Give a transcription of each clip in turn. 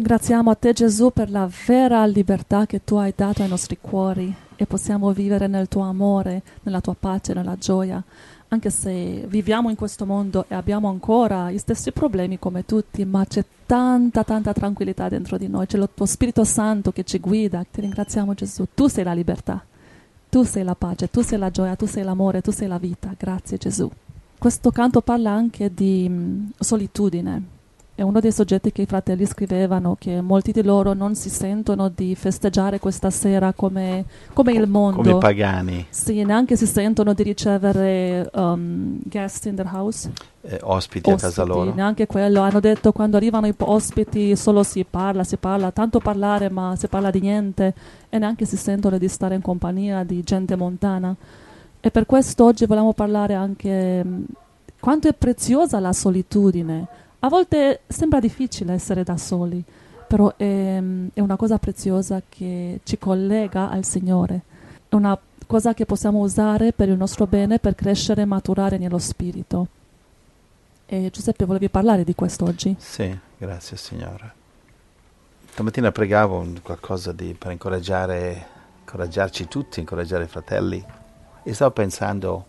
ringraziamo a te Gesù per la vera libertà che tu hai dato ai nostri cuori e possiamo vivere nel tuo amore, nella tua pace, nella gioia, anche se viviamo in questo mondo e abbiamo ancora gli stessi problemi come tutti, ma c'è tanta tranquillità dentro di noi, c'è il tuo Spirito Santo che ci guida. Ti ringraziamo Gesù, tu sei la libertà, tu sei la pace, tu sei la gioia, tu sei l'amore, tu sei la vita. Grazie Gesù. Questo canto parla anche di solitudine. È uno dei soggetti che i fratelli scrivevano, che molti di loro non si sentono di festeggiare questa sera come il mondo. Come pagani. Sì, neanche si sentono di ricevere guest in their house. Ospiti a casa loro. Neanche quello. Hanno detto quando arrivano i ospiti solo si parla, tanto parlare ma si parla di niente e neanche si sentono di stare in compagnia di gente montana. E per questo oggi volevamo parlare anche quanto è preziosa la solitudine. A volte sembra difficile essere da soli, però è una cosa preziosa che ci collega al Signore. È una cosa che possiamo usare per il nostro bene, per crescere e maturare nello Spirito. E Giuseppe, volevi parlare di questo oggi? Sì, grazie Signore. Stamattina pregavo qualcosa per incoraggiarci tutti, incoraggiare i fratelli. E stavo pensando...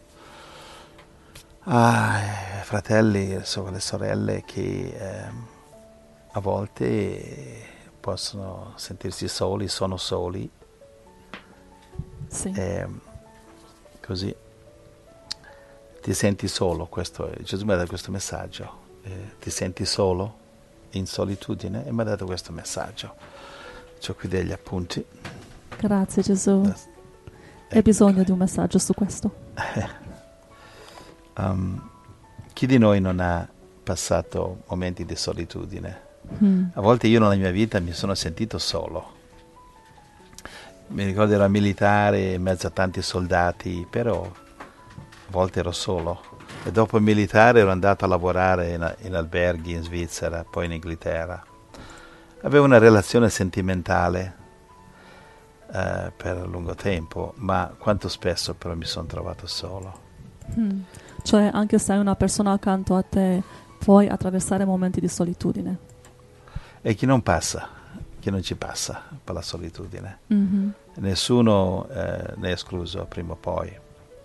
fratelli, le sorelle che a volte possono sentirsi soli, sono soli. Sì. Così ti senti solo, Gesù mi ha dato questo messaggio, ti senti solo, in solitudine, e mi ha dato questo messaggio. C'ho qui degli appunti. Grazie Gesù. Hai bisogno di un messaggio su questo? Chi di noi non ha passato momenti di solitudine? A volte io nella mia vita mi sono sentito solo. Mi ricordo ero militare in mezzo a tanti soldati, però a volte ero solo. E dopo il militare ero andato a lavorare in alberghi in Svizzera, poi in Inghilterra. Avevo una relazione sentimentale per lungo tempo, ma quanto spesso però mi sono trovato solo. Cioè anche se hai una persona accanto a te puoi attraversare momenti di solitudine. E chi non ci passa per la solitudine. Mm-hmm. Nessuno ne è escluso prima o poi.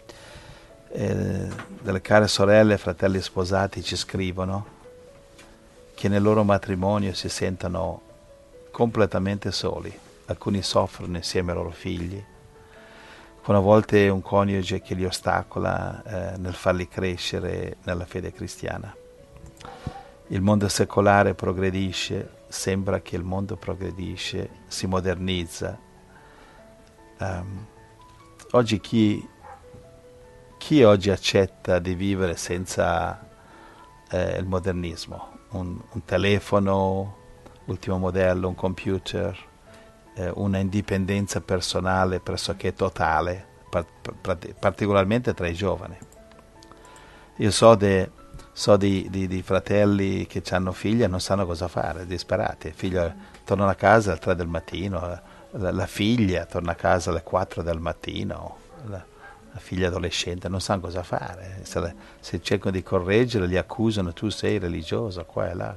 Delle care sorelle e fratelli sposati ci scrivono che nel loro matrimonio si sentono completamente soli. Alcuni soffrono insieme ai loro figli, con a volte un coniuge che li ostacola nel farli crescere nella fede cristiana. Il mondo secolare progredisce, sembra che il mondo progredisce, si modernizza. Oggi chi oggi accetta di vivere senza il modernismo? Un telefono, ultimo modello, un computer, una indipendenza personale pressoché totale, particolarmente tra i giovani. Io so di fratelli che hanno figli e non sanno cosa fare, disperati. Il figlio torna a casa alle 3 del mattino, la figlia torna a casa alle 4 del mattino, la figlia adolescente, non sanno cosa fare. Se cercano di correggere, li accusano, tu sei religioso, qua e là.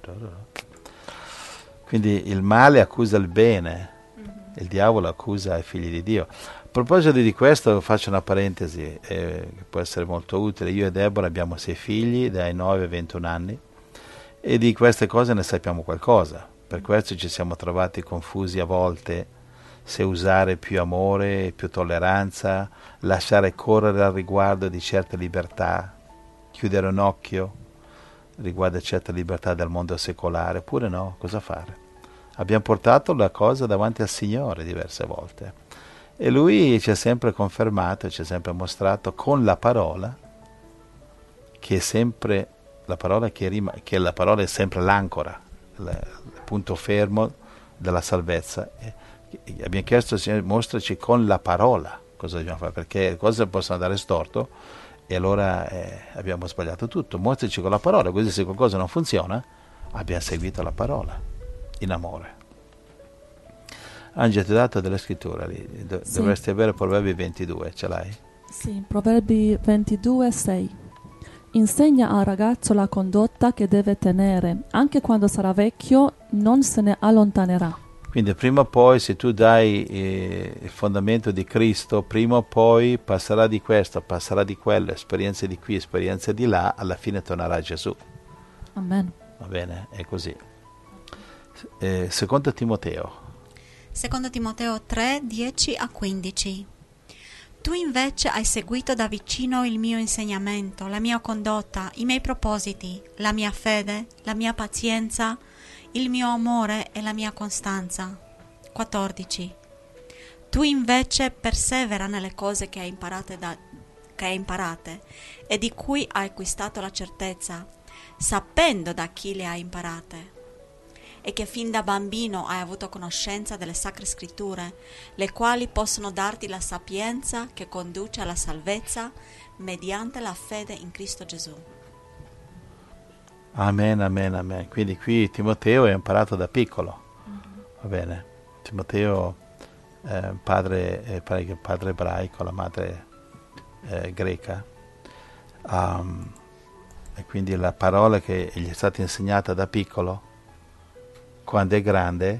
Quindi il male accusa il bene, il diavolo accusa i figli di Dio. A proposito di questo faccio una parentesi che può essere molto utile. Io e Deborah abbiamo 6 figli dai 9 ai 21 anni e di queste cose ne sappiamo qualcosa. Per questo ci siamo trovati confusi a volte se usare più amore, più tolleranza, lasciare correre al riguardo di certe libertà, chiudere un occhio riguardo a certe libertà del mondo secolare, oppure no, cosa fare? Abbiamo portato la cosa davanti al Signore diverse volte e Lui ci ha sempre confermato, ci ha sempre mostrato con la parola che è sempre la parola che la parola è sempre l'ancora, il punto fermo della salvezza. Abbiamo chiesto al Signore, mostraci con la parola cosa dobbiamo fare, perché le cose possono andare storto e allora abbiamo sbagliato tutto. Mostraci con la parola, così se qualcosa non funziona abbiamo seguito la parola in amore. Angela, ti ho dato delle scritture lì, Sì. Dovresti avere Proverbi 22, ce l'hai? Sì, Proverbi 22, 6. Insegna al ragazzo la condotta che deve tenere, anche quando sarà vecchio non se ne allontanerà. Quindi prima o poi, se tu dai il fondamento di Cristo, prima o poi passerà di questo, passerà di quello, esperienze di qui, esperienze di là, alla fine tornerà a Gesù. Amen. Va bene? È così. Secondo Timoteo. Secondo Timoteo 3, 10-15. Tu invece hai seguito da vicino il mio insegnamento, la mia condotta, i miei propositi, la mia fede, la mia pazienza, il mio amore e la mia costanza. 14. Tu invece persevera nelle cose che hai imparate e di cui hai acquistato la certezza, sapendo da chi le hai imparate, e che fin da bambino hai avuto conoscenza delle sacre scritture, le quali possono darti la sapienza che conduce alla salvezza mediante la fede in Cristo Gesù. Amen, amen, amen. Quindi qui Timoteo è imparato da piccolo. Va bene? Timoteo padre ebraico, la madre greca. E quindi la parola che gli è stata insegnata da piccolo, quando è grande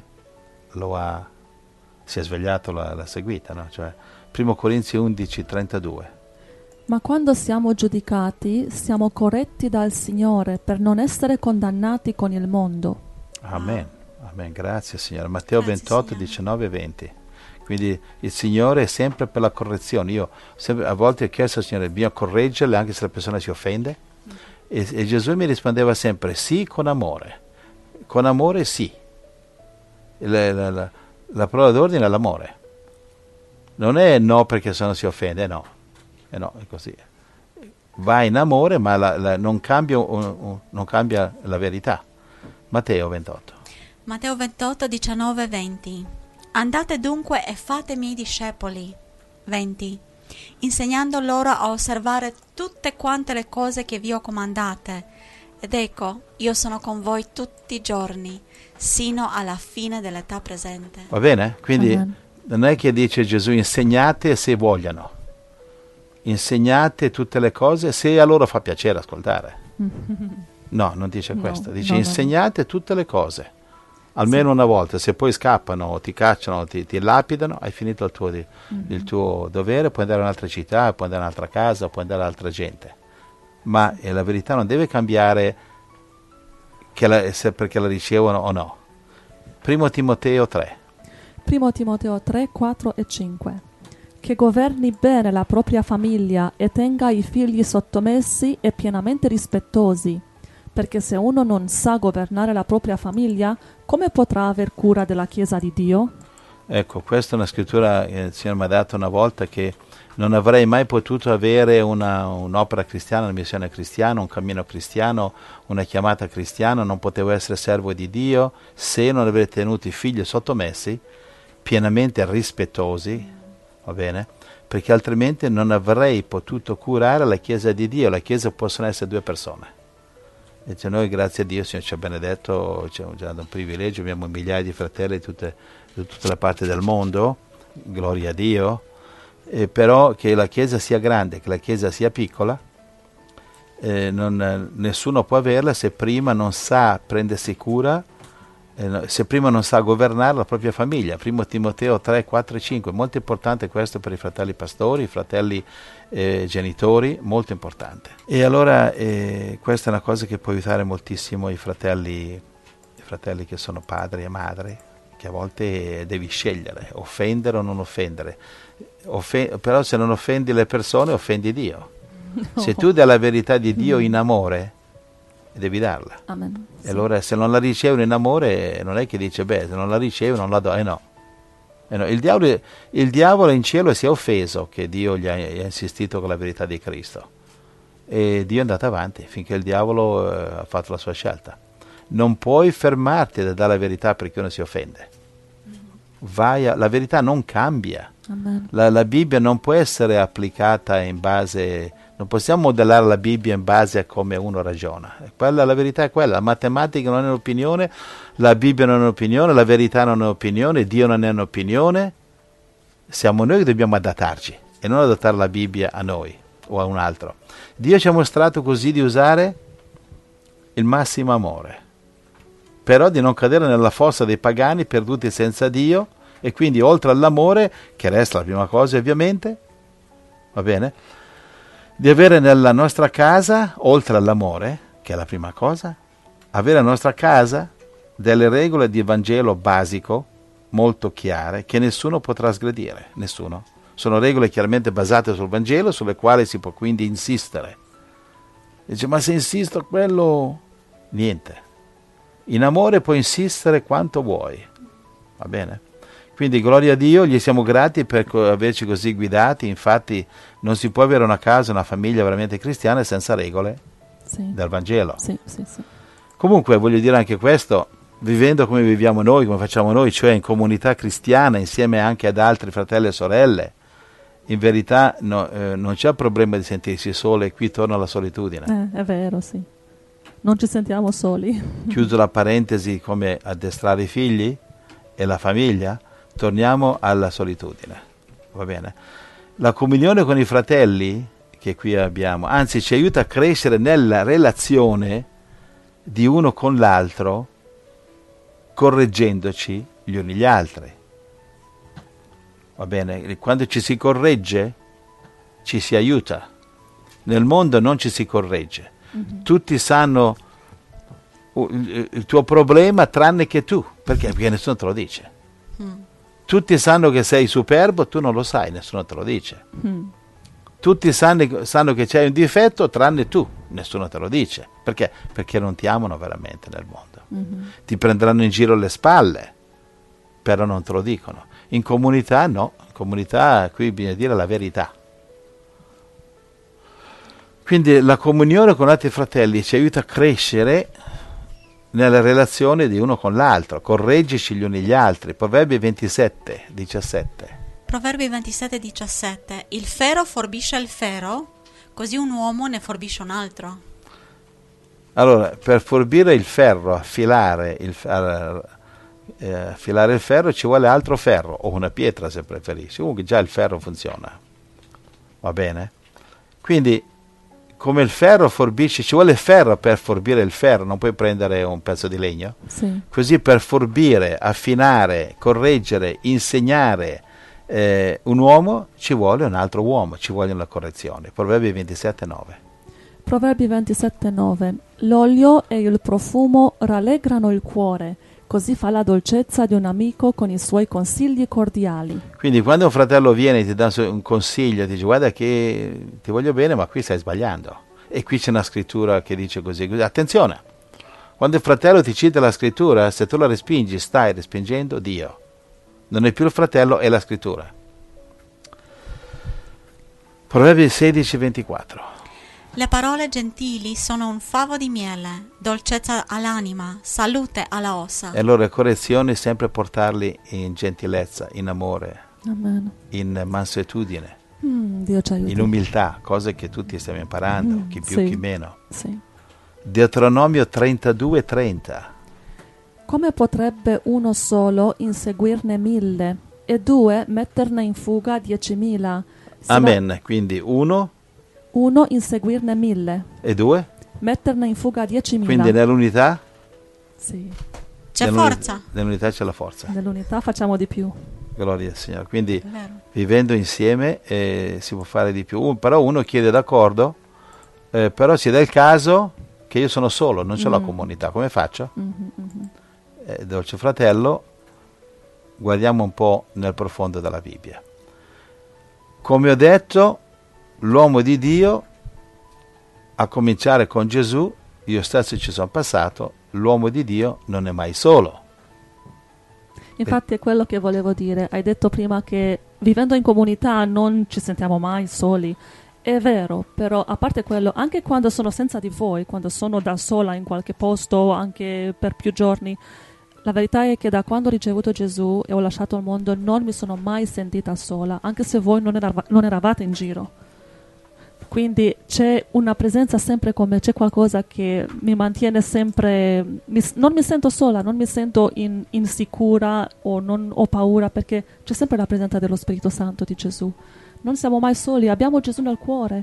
si è svegliato, l'ha seguita, no? Cioè, 1 Corinzi 11:32. Ma quando siamo giudicati, siamo corretti dal Signore per non essere condannati con il mondo. Amen, amen, grazie Signore. Matteo Grazie, 28, Signore. 19 e 20. Quindi il Signore è sempre per la correzione. Io a volte ho chiesto al Signore, bisogna correggerle anche se la persona si offende? E Gesù mi rispondeva sempre sì, con amore. Con amore sì. La parola d'ordine è l'amore. Non è no perché se no si offende, no. No, è così. Va in amore, ma non cambia la verità. Matteo 28. Matteo 28, 19 e 20. Andate dunque e fate miei discepoli. 20. Insegnando loro a osservare tutte quante le cose che vi ho comandate. Ed ecco, io sono con voi tutti i giorni, sino alla fine dell'età presente. Va bene? Quindi Amen. non è che dice Gesù insegnate se vogliono. Insegnate tutte le cose se a loro fa piacere ascoltare. No, non dice No, questo. Dice no. insegnate tutte le cose. Almeno una volta. Se poi scappano, o ti cacciano, o ti lapidano, hai finito il tuo dovere, puoi andare in un'altra città, puoi andare in un'altra casa, puoi andare all'altra gente. Ma la verità non deve cambiare perché la ricevono o no. 1 Timoteo 3. 1 Timoteo 3, 4 e 5. Che governi bene la propria famiglia e tenga i figli sottomessi e pienamente rispettosi, perché se uno non sa governare la propria famiglia, come potrà aver cura della Chiesa di Dio? Ecco, questa è una scrittura che il Signore mi ha dato una volta, che non avrei mai potuto avere un'opera cristiana, una missione cristiana, un cammino cristiano, una chiamata cristiana, non potevo essere servo di Dio se non avrei tenuto i figli sottomessi, pienamente rispettosi, va bene? Perché altrimenti non avrei potuto curare la Chiesa di Dio. La Chiesa possono essere due persone. E noi, grazie a Dio, il Signore ci ha benedetto, ci ha dato un privilegio, abbiamo migliaia di fratelli di tutte le parti del mondo, gloria a Dio. Però che la Chiesa sia grande, che la Chiesa sia piccola, nessuno può averla se prima non sa prendersi cura, se prima non sa governare la propria famiglia. 1 Timoteo 3, 4 e 5, molto importante questo per i fratelli pastori, i fratelli genitori, molto importante. E allora questa è una cosa che può aiutare moltissimo i fratelli che sono padri e madri, che a volte devi scegliere, offendere o non offendere. Però se non offendi le persone, offendi Dio. No. Se tu dai la verità di Dio in amore, devi darla. Amen. E allora se non la ricevono in amore, non è che dice, se non la ricevo non la do. No. Il diavolo in cielo si è offeso che Dio gli ha insistito con la verità di Cristo. E Dio è andato avanti finché il diavolo ha fatto la sua scelta. Non puoi fermarti da dare la verità perché uno si offende. La verità non cambia. Amen. La Bibbia non può essere applicata in base, non possiamo modellare la Bibbia in base a come uno ragiona. La verità è quella, la matematica non è un'opinione, la Bibbia non è un'opinione, la verità non è un'opinione, Dio non è un'opinione. Siamo noi che dobbiamo adattarci e non adattare la Bibbia a noi. o a un altro. Dio ci ha mostrato così di usare il massimo amore, però di non cadere nella fossa dei pagani perduti senza Dio, e quindi oltre all'amore, che resta la prima cosa ovviamente, va bene, di avere nella nostra casa, oltre all'amore, che è la prima cosa, avere nella nostra casa delle regole di Vangelo basico, molto chiare, che nessuno potrà sgredire, nessuno. Sono regole chiaramente basate sul Vangelo, sulle quali si può quindi insistere. Dice, ma se insisto a quello, niente. In amore puoi insistere quanto vuoi, va bene? Quindi gloria a Dio, gli siamo grati per averci così guidati. Infatti non si può avere una casa, una famiglia veramente cristiana senza regole del Vangelo. Sì, sì, sì. Comunque voglio dire anche questo, vivendo come viviamo noi, come facciamo noi, cioè in comunità cristiana, insieme anche ad altri fratelli e sorelle, in verità non c'è problema di sentirsi soli, e qui torna alla solitudine. È vero, sì. Non ci sentiamo soli. Chiuso la parentesi come addestrare i figli e la famiglia, torniamo alla solitudine, va bene? La comunione con i fratelli che qui abbiamo, anzi ci aiuta a crescere nella relazione di uno con l'altro, correggendoci gli uni gli altri. Va bene? Quando ci si corregge, ci si aiuta. Nel mondo non ci si corregge. Mm-hmm. Tutti sanno il tuo problema tranne che tu. Perché? Perché nessuno te lo dice. Tutti sanno che sei superbo, tu non lo sai, nessuno te lo dice. Tutti sanno che c'hai un difetto tranne tu, nessuno te lo dice. Perché? Perché non ti amano veramente nel mondo. Ti prenderanno in giro le spalle, però non te lo dicono. In comunità no, in comunità qui bisogna dire la verità. Quindi la comunione con altri fratelli ci aiuta a crescere nella relazione di uno con l'altro, correggici gli uni gli altri. Proverbi 27, 17. Proverbi 27, 17. Il ferro forbisce il ferro, così un uomo ne forbisce un altro. Allora, per forbire il ferro, affilare il ferro, ci vuole altro ferro, o una pietra se preferisci. Comunque già il ferro funziona, va bene? Quindi come il ferro forbisce, ci vuole ferro per forbire il ferro, non puoi prendere un pezzo di legno. Sì. Così per forbire, affinare, correggere, insegnare un uomo ci vuole un altro uomo, ci vuole una correzione. Proverbi 27, 9. Proverbi 27, 9. L'olio e il profumo rallegrano il cuore, così fa la dolcezza di un amico con i suoi consigli cordiali. Quindi quando un fratello viene e ti dà un consiglio, ti dice guarda che ti voglio bene ma qui stai sbagliando. E qui c'è una scrittura che dice così. Attenzione, quando il fratello ti cita la scrittura, se tu la respingi stai respingendo Dio. Non è più il fratello, è la scrittura. Proverbi 16, 24. Le parole gentili sono un favo di miele, dolcezza all'anima, salute alla ossa. E allora correzioni sempre portarli in gentilezza, in amore, Amen. in mansuetudine, Dio ci aiuti. in umiltà, cose che tutti stiamo imparando, chi più sì, chi meno. Sì. Deuteronomio 32, 30. Come potrebbe uno solo inseguirne 1000 e 2 metterne in fuga 10.000? Amen. Quindi uno inseguirne 1000 e 2. metterne in fuga 10.000. Quindi nell'unità? Sì. C'è forza. Nell'unità c'è la forza. Nell'unità facciamo di più. Gloria al Signore. Quindi vivendo insieme si può fare di più. Però uno chiede d'accordo, però si dà il caso che io sono solo, non c'è la comunità. Come faccio? Dolce fratello, guardiamo un po' nel profondo della Bibbia. Come ho detto, l'uomo di Dio, a cominciare con Gesù, io stesso ci sono passato, l'uomo di Dio non è mai solo. Infatti è quello che volevo dire. Hai detto prima che vivendo in comunità non ci sentiamo mai soli. È vero, però a parte quello, anche quando sono senza di voi, quando sono da sola in qualche posto, anche per più giorni, la verità è che da quando ho ricevuto Gesù e ho lasciato il mondo non mi sono mai sentita sola, anche se voi non eravate in giro. Quindi c'è una presenza sempre con me, c'è qualcosa che mi mantiene sempre, non mi sento sola, non mi sento insicura o non ho paura, perché c'è sempre la presenza dello Spirito Santo di Gesù. Non siamo mai soli, abbiamo Gesù nel cuore.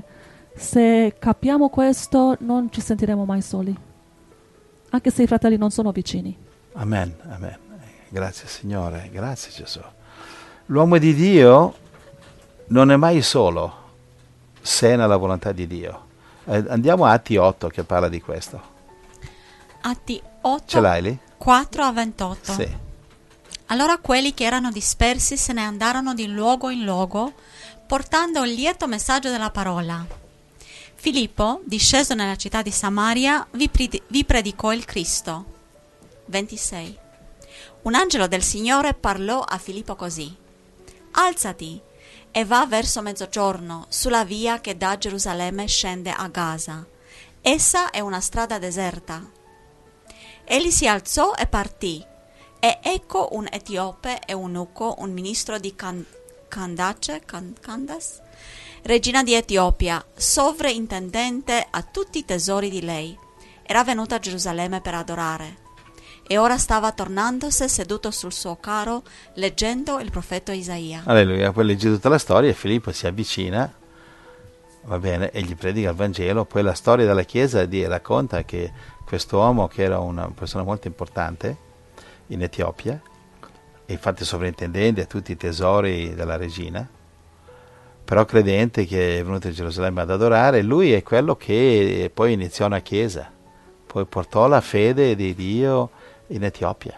Se capiamo questo, non ci sentiremo mai soli, anche se i fratelli non sono vicini. Amen, amen. Grazie Signore, grazie Gesù. L'uomo di Dio non è mai solo se è nella volontà di Dio. Andiamo a Atti 8 che parla di questo. Atti 8, Ce l'hai lì? 4 a 28. Sì. Allora quelli che erano dispersi se ne andarono di luogo in luogo, portando il lieto messaggio della parola. Filippo, disceso nella città di Samaria, vi predicò il Cristo. 26. Un angelo del Signore parlò a Filippo così: Alzati e va verso mezzogiorno sulla via che da Gerusalemme scende a Gaza. Essa è una strada deserta. Egli si alzò e partì, e ecco un etiope eunuco, un ministro di Candace, regina di Etiopia, sovrintendente a tutti i tesori di lei, era venuto a Gerusalemme per adorare. E ora stava tornandosi seduto sul suo carro leggendo il profeta Isaia. Alleluia, poi legge tutta la storia e Filippo si avvicina, va bene, e gli predica il Vangelo. Poi la storia della Chiesa racconta che questo uomo, che era una persona molto importante in Etiopia, e infatti sovrintendente a tutti i tesori della regina, però credente, che è venuto a Gerusalemme ad adorare, lui è quello che poi iniziò una Chiesa, poi portò la fede di Dio in Etiopia.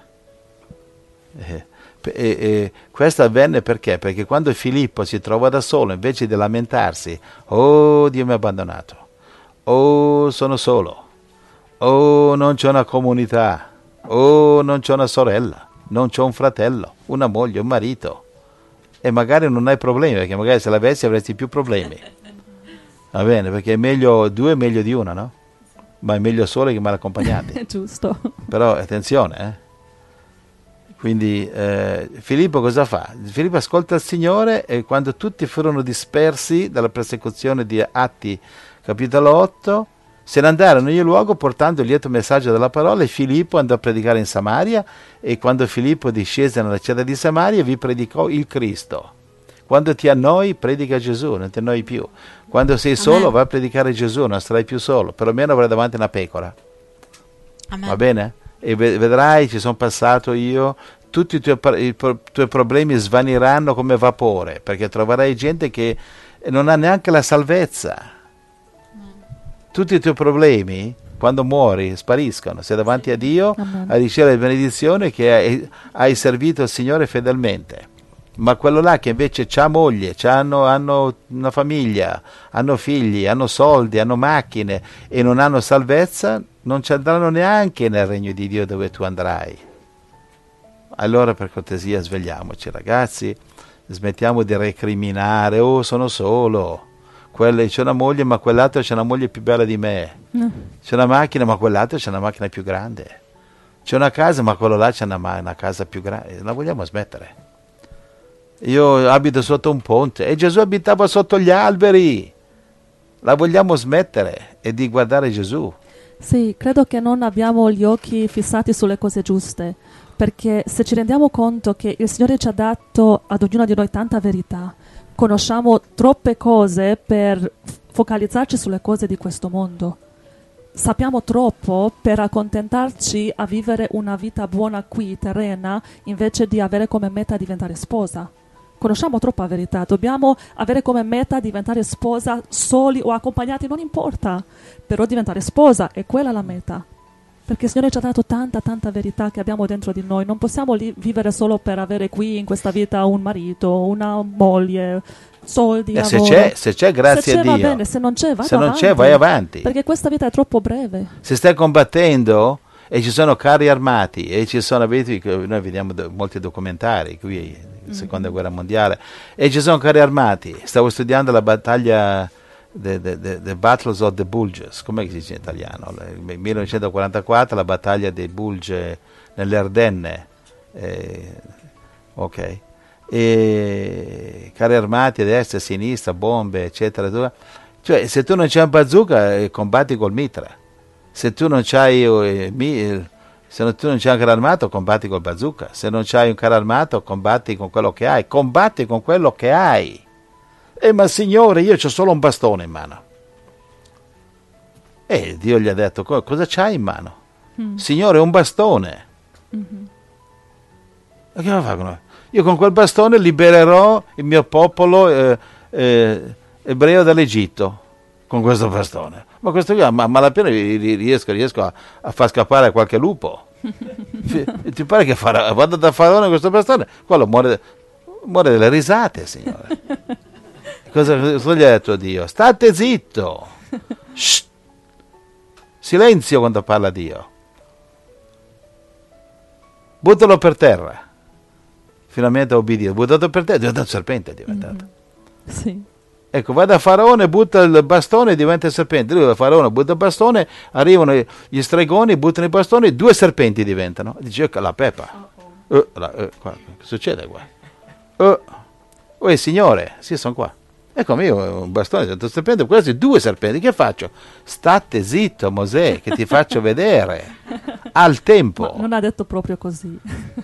Questo avvenne perché? Perché quando Filippo si trova da solo, invece di lamentarsi, oh Dio mi ha abbandonato, oh sono solo, oh non c'è una comunità, oh non c'è una sorella, non c'è un fratello, una moglie, un marito, e magari non hai problemi, perché magari se l'avessi avresti più problemi, va bene, perché è meglio due, è meglio di una, no? Ma è meglio soli che mal accompagnati. È giusto. Però attenzione, Quindi Filippo cosa fa? Filippo ascolta il Signore, e quando tutti furono dispersi dalla persecuzione di Atti capitolo 8, se ne andarono in ogni luogo portando il lieto messaggio della parola, e Filippo andò a predicare in Samaria, e quando Filippo discese nella città di Samaria vi predicò il Cristo. Quando ti annoi, predica Gesù, non ti annoi più. Quando sei solo, vai a predicare Gesù, non sarai più solo, perlomeno avrai davanti una pecora. Amen. Va bene? E vedrai, ci sono passato io, tutti i tuoi problemi svaniranno come vapore, perché troverai gente che non ha neanche la salvezza. Tutti i tuoi problemi, quando muori, spariscono. Sei davanti a Dio a ricevere la benedizione che hai servito il Signore fedelmente. Ma quello là che invece c'ha moglie, hanno una famiglia, hanno figli, hanno soldi, hanno macchine e non hanno salvezza, non ci andranno neanche nel regno di Dio dove tu andrai. Allora, per cortesia, svegliamoci ragazzi, smettiamo di recriminare: oh sono solo, c'è una moglie ma quell'altro c'è una moglie più bella di me, c'è una macchina ma quell'altro c'è una macchina più grande, c'è una casa ma quello là c'è una casa più grande. La vogliamo smettere? Io abito sotto un ponte e Gesù abitava sotto gli alberi. La vogliamo smettere e di guardare Gesù? Sì, credo che non abbiamo gli occhi fissati sulle cose giuste, perché se ci rendiamo conto che il Signore ci ha dato ad ognuno di noi tanta verità, conosciamo troppe cose per focalizzarci sulle cose di questo mondo. Sappiamo troppo per accontentarci a vivere una vita buona qui, terrena, invece di avere come meta diventare sposa. Conosciamo troppa verità, dobbiamo avere come meta diventare sposa soli o accompagnati, non importa, però diventare sposa è quella la meta, perché il Signore ci ha dato tanta verità che abbiamo dentro di noi. Non possiamo vivere solo per avere qui in questa vita un marito, una moglie, soldi, lavoro. Se c'è, grazie a Dio. Va bene, se non c'è, vai avanti, perché questa vita è troppo breve. Se stai combattendo e ci sono carri armati e ci sono, noi vediamo molti documentari qui, seconda guerra mondiale, e ci sono carri armati. Stavo studiando la battaglia the Battles of the Bulges, come si dice in italiano? Nel 1944 la battaglia dei Bulge nelle Ardenne, ok, e carri armati a destra e a sinistra, bombe eccetera, cioè se tu non c'hai un bazooka combatti col mitra, se tu non c'hai se tu non c'hai un carro armato combatti col bazooka, se non c'hai un carro armato combatti con quello che hai. Ma Signore, io c'ho solo un bastone in mano. E Dio gli ha detto, cosa c'hai in mano? Signore, un bastone. E che va a fare con noi? Io con quel bastone libererò il mio popolo ebreo dall'Egitto, con questo bastone. Ma questo qui, ma malapena riesco a far scappare qualche lupo. Ti pare che vado da Faraone con questo bastone? Quello muore delle risate, Signore. Cosa gli ha detto Dio? State zitto. Shh. Silenzio quando parla Dio. Buttalo per terra. Finalmente ha obbedito. Buttato per terra, diventa un serpente. È diventato. Sì. Ecco, va da Faraone, butta il bastone e diventa il serpente. Lui da Faraone butta il bastone, arrivano gli stregoni, buttano il bastone, 2 serpenti diventano. Dice, ecco la peppa. Che succede qua? Signore, sì, sono qua. Ecco, io ho un bastone, un serpente, questi 2 serpenti, che faccio? State zitto, Mosè, che ti faccio vedere. Al tempo. Ma non ha detto proprio così.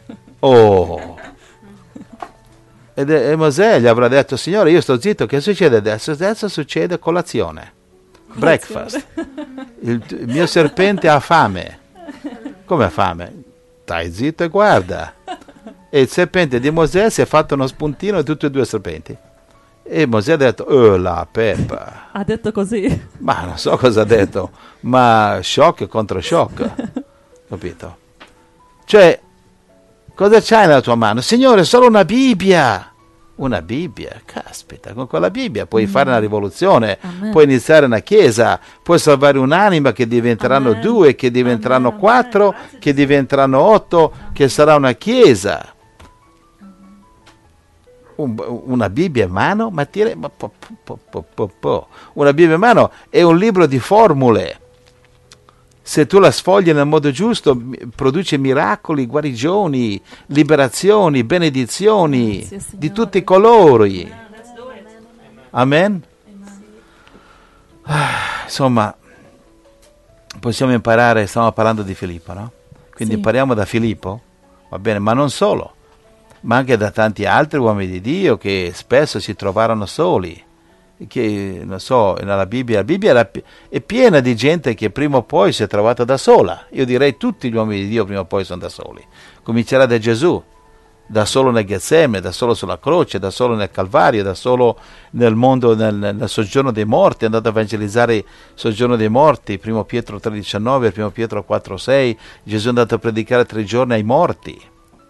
E Mosè gli avrà detto, Signore, io sto zitto, che succede adesso? Adesso succede colazione. Breakfast. Il mio serpente ha fame. Come ha fame? Stai zitto e guarda. E il serpente di Mosè si è fatto uno spuntino e tutti e 2 serpenti. E Mosè ha detto, la peppa. Ha detto così? Ma non so cosa ha detto, ma shock contro shock. Capito? Cioè, cosa c'hai nella tua mano? Signore, solo una Bibbia. Una Bibbia, caspita, con quella Bibbia puoi fare una rivoluzione, puoi iniziare una chiesa, puoi salvare un'anima che diventeranno 2, che diventeranno 4, che diventeranno 8, che sarà una chiesa. Una Bibbia in mano, una Bibbia in mano è un libro di formule. Se tu la sfogli nel modo giusto, produce miracoli, guarigioni, liberazioni, benedizioni di tutti i colori. Amen? Insomma, possiamo imparare, stiamo parlando di Filippo, no? Quindi impariamo da Filippo, va bene, ma non solo, ma anche da tanti altri uomini di Dio che spesso si trovarono soli. Che non so, nella Bibbia, è piena di gente che prima o poi si è trovata da sola. Io direi tutti gli uomini di Dio prima o poi sono da soli. Comincerà da Gesù, da solo nel Getsemane, da solo sulla croce, da solo nel Calvario, da solo nel mondo, nel soggiorno dei morti, è andato a evangelizzare il soggiorno dei morti, 1 Pietro 3,19, 1 Pietro 4,6, Gesù è andato a predicare 3 giorni ai morti.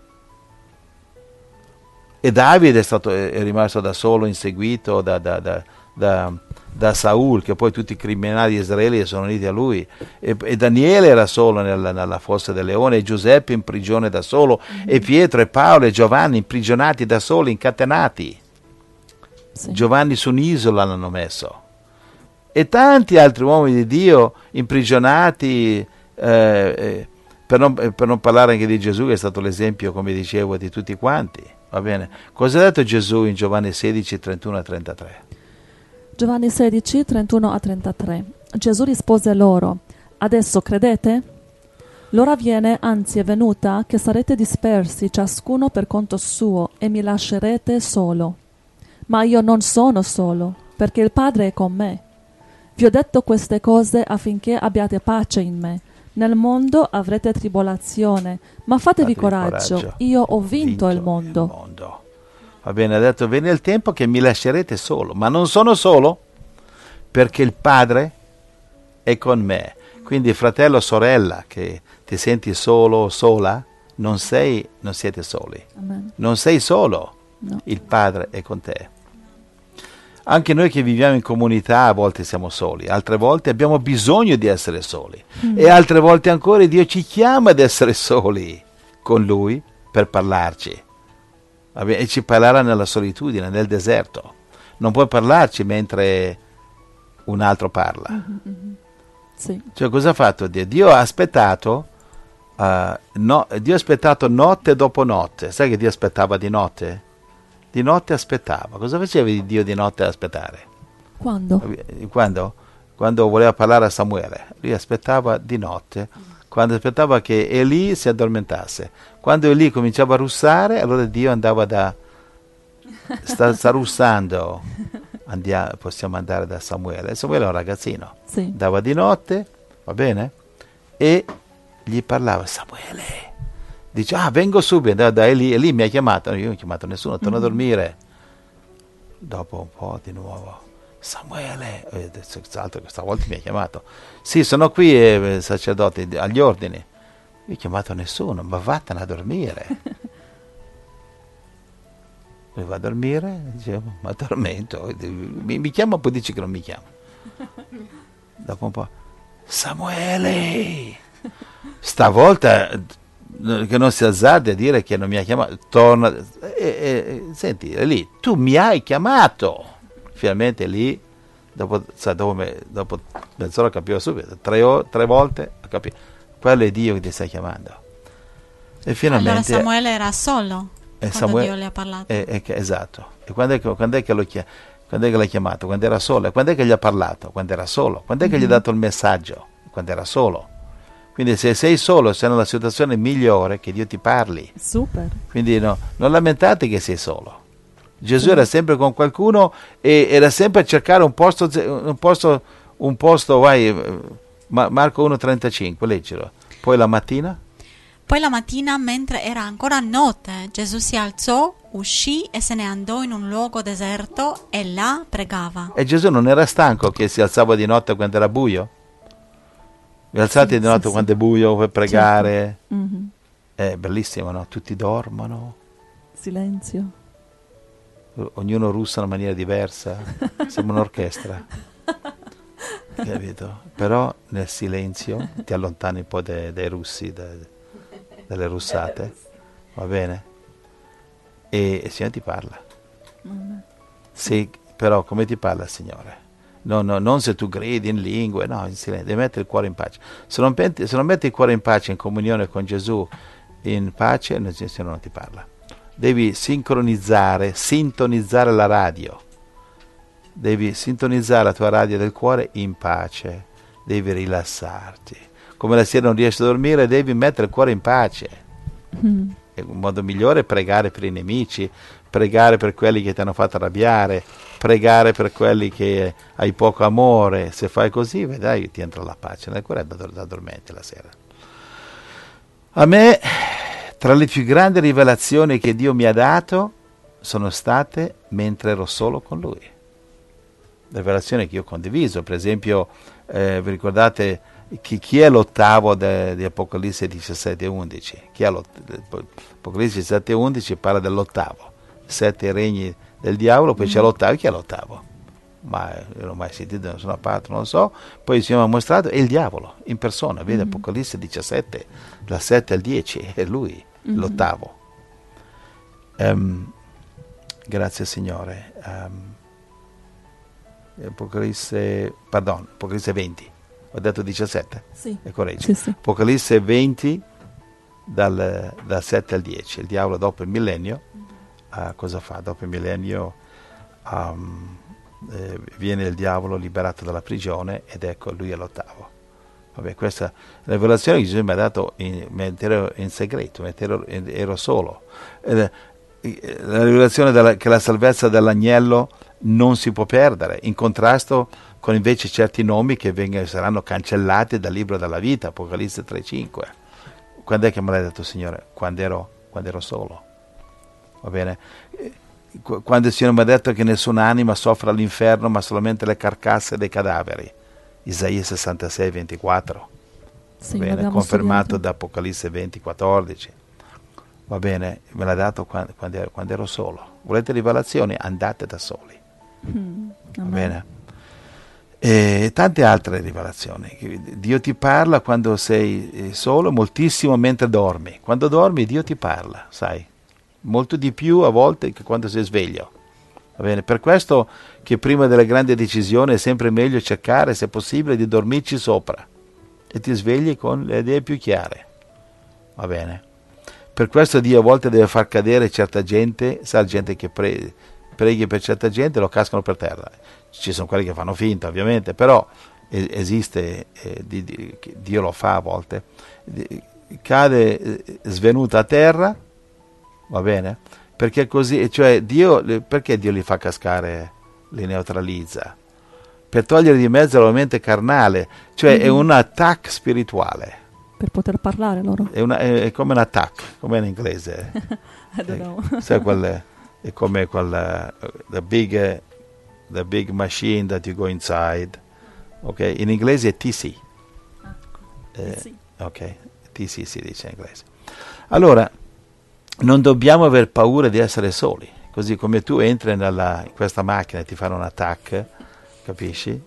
E Davide è rimasto da solo, inseguito da Saul, che poi tutti i criminali di Israele sono uniti a lui, e Daniele era solo nella fossa del leone, e Giuseppe in prigione da solo, e Pietro e Paolo e Giovanni imprigionati da soli, incatenati. Giovanni su un'isola l'hanno messo, e tanti altri uomini di Dio imprigionati, per non parlare anche di Gesù, che è stato l'esempio, come dicevo, di tutti quanti. Va bene. Cosa ha detto Gesù in Giovanni 16, 31 a 33? Giovanni 16, 31 a 33. Gesù rispose loro, adesso credete? L'ora viene, anzi è venuta, che sarete dispersi ciascuno per conto suo e mi lascerete solo. Ma io non sono solo, perché il Padre è con me. Vi ho detto queste cose affinché abbiate pace in me. Nel mondo avrete tribolazione, ma fatevi coraggio. Io ho vinto il mondo. Va bene, ha detto, viene il tempo che mi lascerete solo, ma non sono solo, perché il Padre è con me. Quindi fratello, sorella, che ti senti solo o sola, non siete soli. Amen. Non sei solo, no. Il Padre è con te. Anche noi che viviamo in comunità a volte siamo soli, altre volte abbiamo bisogno di essere soli, e altre volte ancora Dio ci chiama ad essere soli con Lui per parlarci. E ci parlerà nella solitudine, nel deserto. Non puoi parlarci mentre un altro parla. Sì. Cioè, cosa ha fatto Dio? Dio ha aspettato notte dopo notte. Sai che Dio aspettava di notte? Di notte aspettava. Cosa faceva Dio di notte ad aspettare? Quando? Quando voleva parlare a Samuele. Lui aspettava di notte, quando aspettava che Eli si addormentasse. Quando Eli cominciava a russare, allora Dio andava sta russando. possiamo andare da Samuele. Samuele è un ragazzino, Sì. andava di notte, va bene, e gli parlava: Samuele, dice: vengo subito da Eli. Eli mi ha chiamato, io non ho chiamato nessuno, torno a dormire. Dopo un po' di nuovo: Samuele, senz'altro questa volta mi ha chiamato. Sì, sono qui, sacerdote, agli ordini. Io ho chiamato nessuno, ma vattene a dormire. Lui va a dormire, dicevo: ma addormento, mi chiama, poi dice che non mi chiama. Dopo un po': Samuele, stavolta che non si azzardi a dire che non mi ha chiamato, torna, senti, è lì, tu mi hai chiamato. Finalmente lì, dopo mezz'ora capivo subito, tre volte capì, quello è Dio che ti sta chiamando. E finalmente allora Samuele era solo quando Dio le ha parlato. Esatto. E quando è che l'ha chiamato? Quando era solo. E quando è che gli ha parlato? Quando era solo. Quando è che gli ha dato il messaggio? Quando era solo. Quindi se sei solo, sei nella situazione migliore, che Dio ti parli. Super. Quindi non lamentate che sei solo. Gesù era sempre con qualcuno e era sempre a cercare un posto, vai, Marco 1,35, leggilo. Poi la mattina, mentre era ancora notte, Gesù si alzò, uscì e se ne andò in un luogo deserto e là pregava. E Gesù non era stanco che si alzava di notte quando era buio? Vi alzate di notte quando è buio per pregare? Certo. Mm-hmm. È bellissimo, no? Tutti dormono. Silenzio. Ognuno russa in una maniera diversa. Sembra un'orchestra. Capito? Però nel silenzio ti allontani un po' dai russi, dalle russate. Va bene? E il Signore ti parla. Sì, però come ti parla il Signore? No, non se tu gridi in lingue, no, in silenzio, devi mettere il cuore in pace. Se non metti il cuore in pace, in comunione con Gesù, in pace, il Signore non ti parla. Devi sintonizzare la radio. Devi sintonizzare la tua radio del cuore in pace. Devi rilassarti. Come la sera non riesci a dormire, devi mettere il cuore in pace. E un modo migliore è pregare per i nemici, pregare per quelli che ti hanno fatto arrabbiare, pregare per quelli che hai poco amore. Se fai così, vedrai, ti entra la pace nel cuore e addormenti la sera. A me, tra le più grandi rivelazioni che Dio mi ha dato, sono state mentre ero solo con Lui. Rivelazioni che io ho condiviso, per esempio, vi ricordate chi è l'ottavo di Apocalisse 17:11? Chi è Apocalisse 17:11 parla dell'ottavo, 7 regni del diavolo, poi c'è l'ottavo. Chi è l'ottavo? Ma io non ho mai sentito da nessuna parte, non lo so. Poi il Signore mi ha mostrato, è il diavolo in persona, vede Apocalisse 17, dal 7 al 10, è lui, l'ottavo. Grazie Signore. Apocalisse 20. Ho detto 17? Sì. È corretto. Sì. Apocalisse 20 dal 7 al 10. Il diavolo dopo il millennio cosa fa? Dopo il millennio viene il diavolo liberato dalla prigione ed ecco lui è l'ottavo. Vabbè, questa è la rivelazione che Gesù mi ha dato mentre ero in segreto, mentre ero solo. La rivelazione che la salvezza dell'agnello non si può perdere, in contrasto con invece certi nomi che saranno cancellati dal libro della vita, Apocalisse 3:5. Quando è che me l'ha detto il Signore? Quando ero solo. Va bene? Quando il Signore mi ha detto che nessuna anima soffre all'inferno, ma solamente le carcasse dei cadaveri. Isaia 66:24. Sì, va bene? Confermato da Apocalisse 20:14. Va bene? Me l'ha dato quando ero solo. Volete rivelazioni? Andate da soli. Va bene? E tante altre rivelazioni. Dio ti parla quando sei solo, moltissimo mentre dormi. Quando dormi Dio ti parla, sai? Molto di più a volte che quando sei sveglio. Va bene? Per questo che prima delle grandi decisioni è sempre meglio cercare, se possibile, di dormirci sopra e ti svegli con le idee più chiare. Va bene? Per questo Dio a volte deve far cadere certa gente, sa, gente che preghi per certa gente e lo cascano per terra. Ci sono quelli che fanno finta, ovviamente, però esiste, Dio lo fa a volte, cade svenuta a terra, va bene? Perché così, cioè perché Dio li fa cascare li neutralizza, per togliere di mezzo la mente carnale, cioè è un attacco spirituale. Per poter parlare loro. È come un attack, come in inglese. I don't know. Sai è come the big machine that you go inside. Ok, in inglese è TC. Sì. Ok, TC si dice in inglese. Allora, non dobbiamo aver paura di essere soli. Così come tu entri in questa macchina e ti fanno un attack, capisci?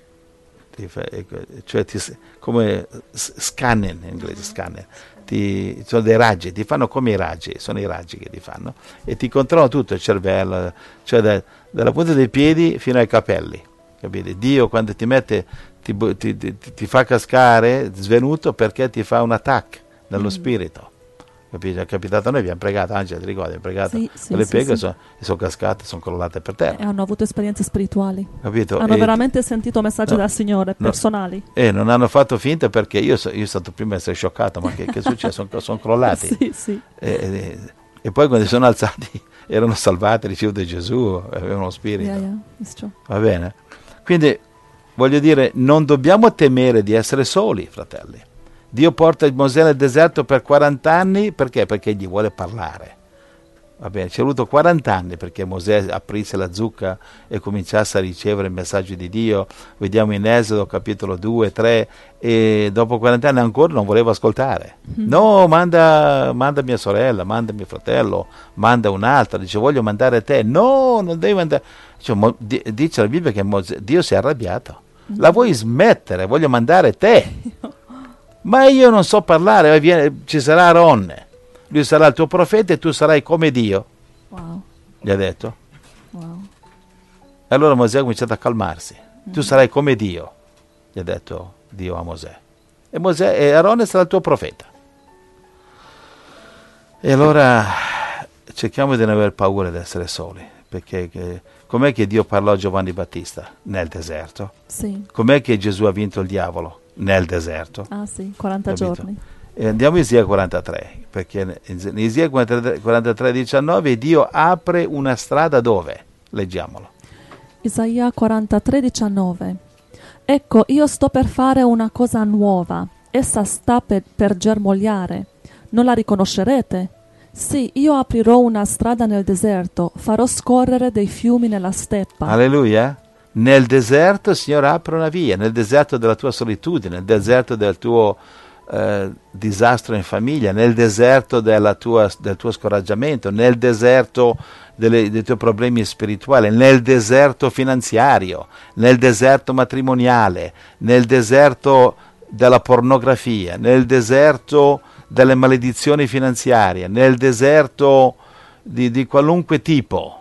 Come scanning in inglese, scanner. Sono dei raggi, ti fanno come i raggi, sono i raggi che ti fanno e ti controllano tutto il cervello, cioè dalla punta dei piedi fino ai capelli, capite? Dio quando ti mette ti fa cascare svenuto perché ti fa un attack nello spirito, capite? È capitato a noi, abbiamo pregato, Angela ti ricordi, abbiamo pregato con le peghe sì. sono cascate, sono crollate per terra. E hanno avuto esperienze spirituali, Capito? hanno veramente sentito messaggi dal Signore, personali. E non hanno fatto finta, perché io sono stato prima a essere scioccato, ma che è successo? Sono crollati. Sì. E poi quando si sono alzati erano salvati, ricevuti Gesù, avevano lo spirito. It's true. Va bene? Quindi voglio dire, non dobbiamo temere di essere soli, fratelli. Dio porta Mosè nel deserto per 40 anni, perché? Perché gli vuole parlare. Va bene, ci è voluto 40 anni perché Mosè aprisse la zucca e cominciasse a ricevere il messaggio di Dio. Vediamo in Esodo capitolo 2, 3, e dopo 40 anni ancora non voleva ascoltare. No, manda mia sorella, manda mio fratello, manda un'altra. Dice, voglio mandare te. No, non devi mandare. Dice la Bibbia che Dio si è arrabbiato. La vuoi smettere? Voglio mandare te. Ma io non so parlare, ci sarà Aaron. Lui sarà il tuo profeta e tu sarai come Dio. Wow. Gli ha detto. Wow. E allora Mosè ha cominciato a calmarsi. Tu sarai come Dio, gli ha detto Dio a Mosè. E Aaron sarà il tuo profeta. E allora cerchiamo di non aver paura di essere soli, perché com'è che Dio parlò a Giovanni Battista? Nel deserto. Sì. Com'è che Gesù ha vinto il diavolo? Nel deserto. Ah sì, 40 Capito? giorni. E andiamo in Isaia 43, perché in Isaia 43, 19 Dio apre una strada dove? Leggiamolo. Isaia 43, 19. Ecco, io sto per fare una cosa nuova. Essa sta per germogliare. Non la riconoscerete? Sì, io aprirò una strada nel deserto, farò scorrere dei fiumi nella steppa. Alleluia. Nel deserto il Signore apre una via, nel deserto della tua solitudine, nel deserto del tuo disastro in famiglia, nel deserto del tuo scoraggiamento, nel deserto dei tuoi problemi spirituali, nel deserto finanziario, nel deserto matrimoniale, nel deserto della pornografia, nel deserto delle maledizioni finanziarie, nel deserto di qualunque tipo.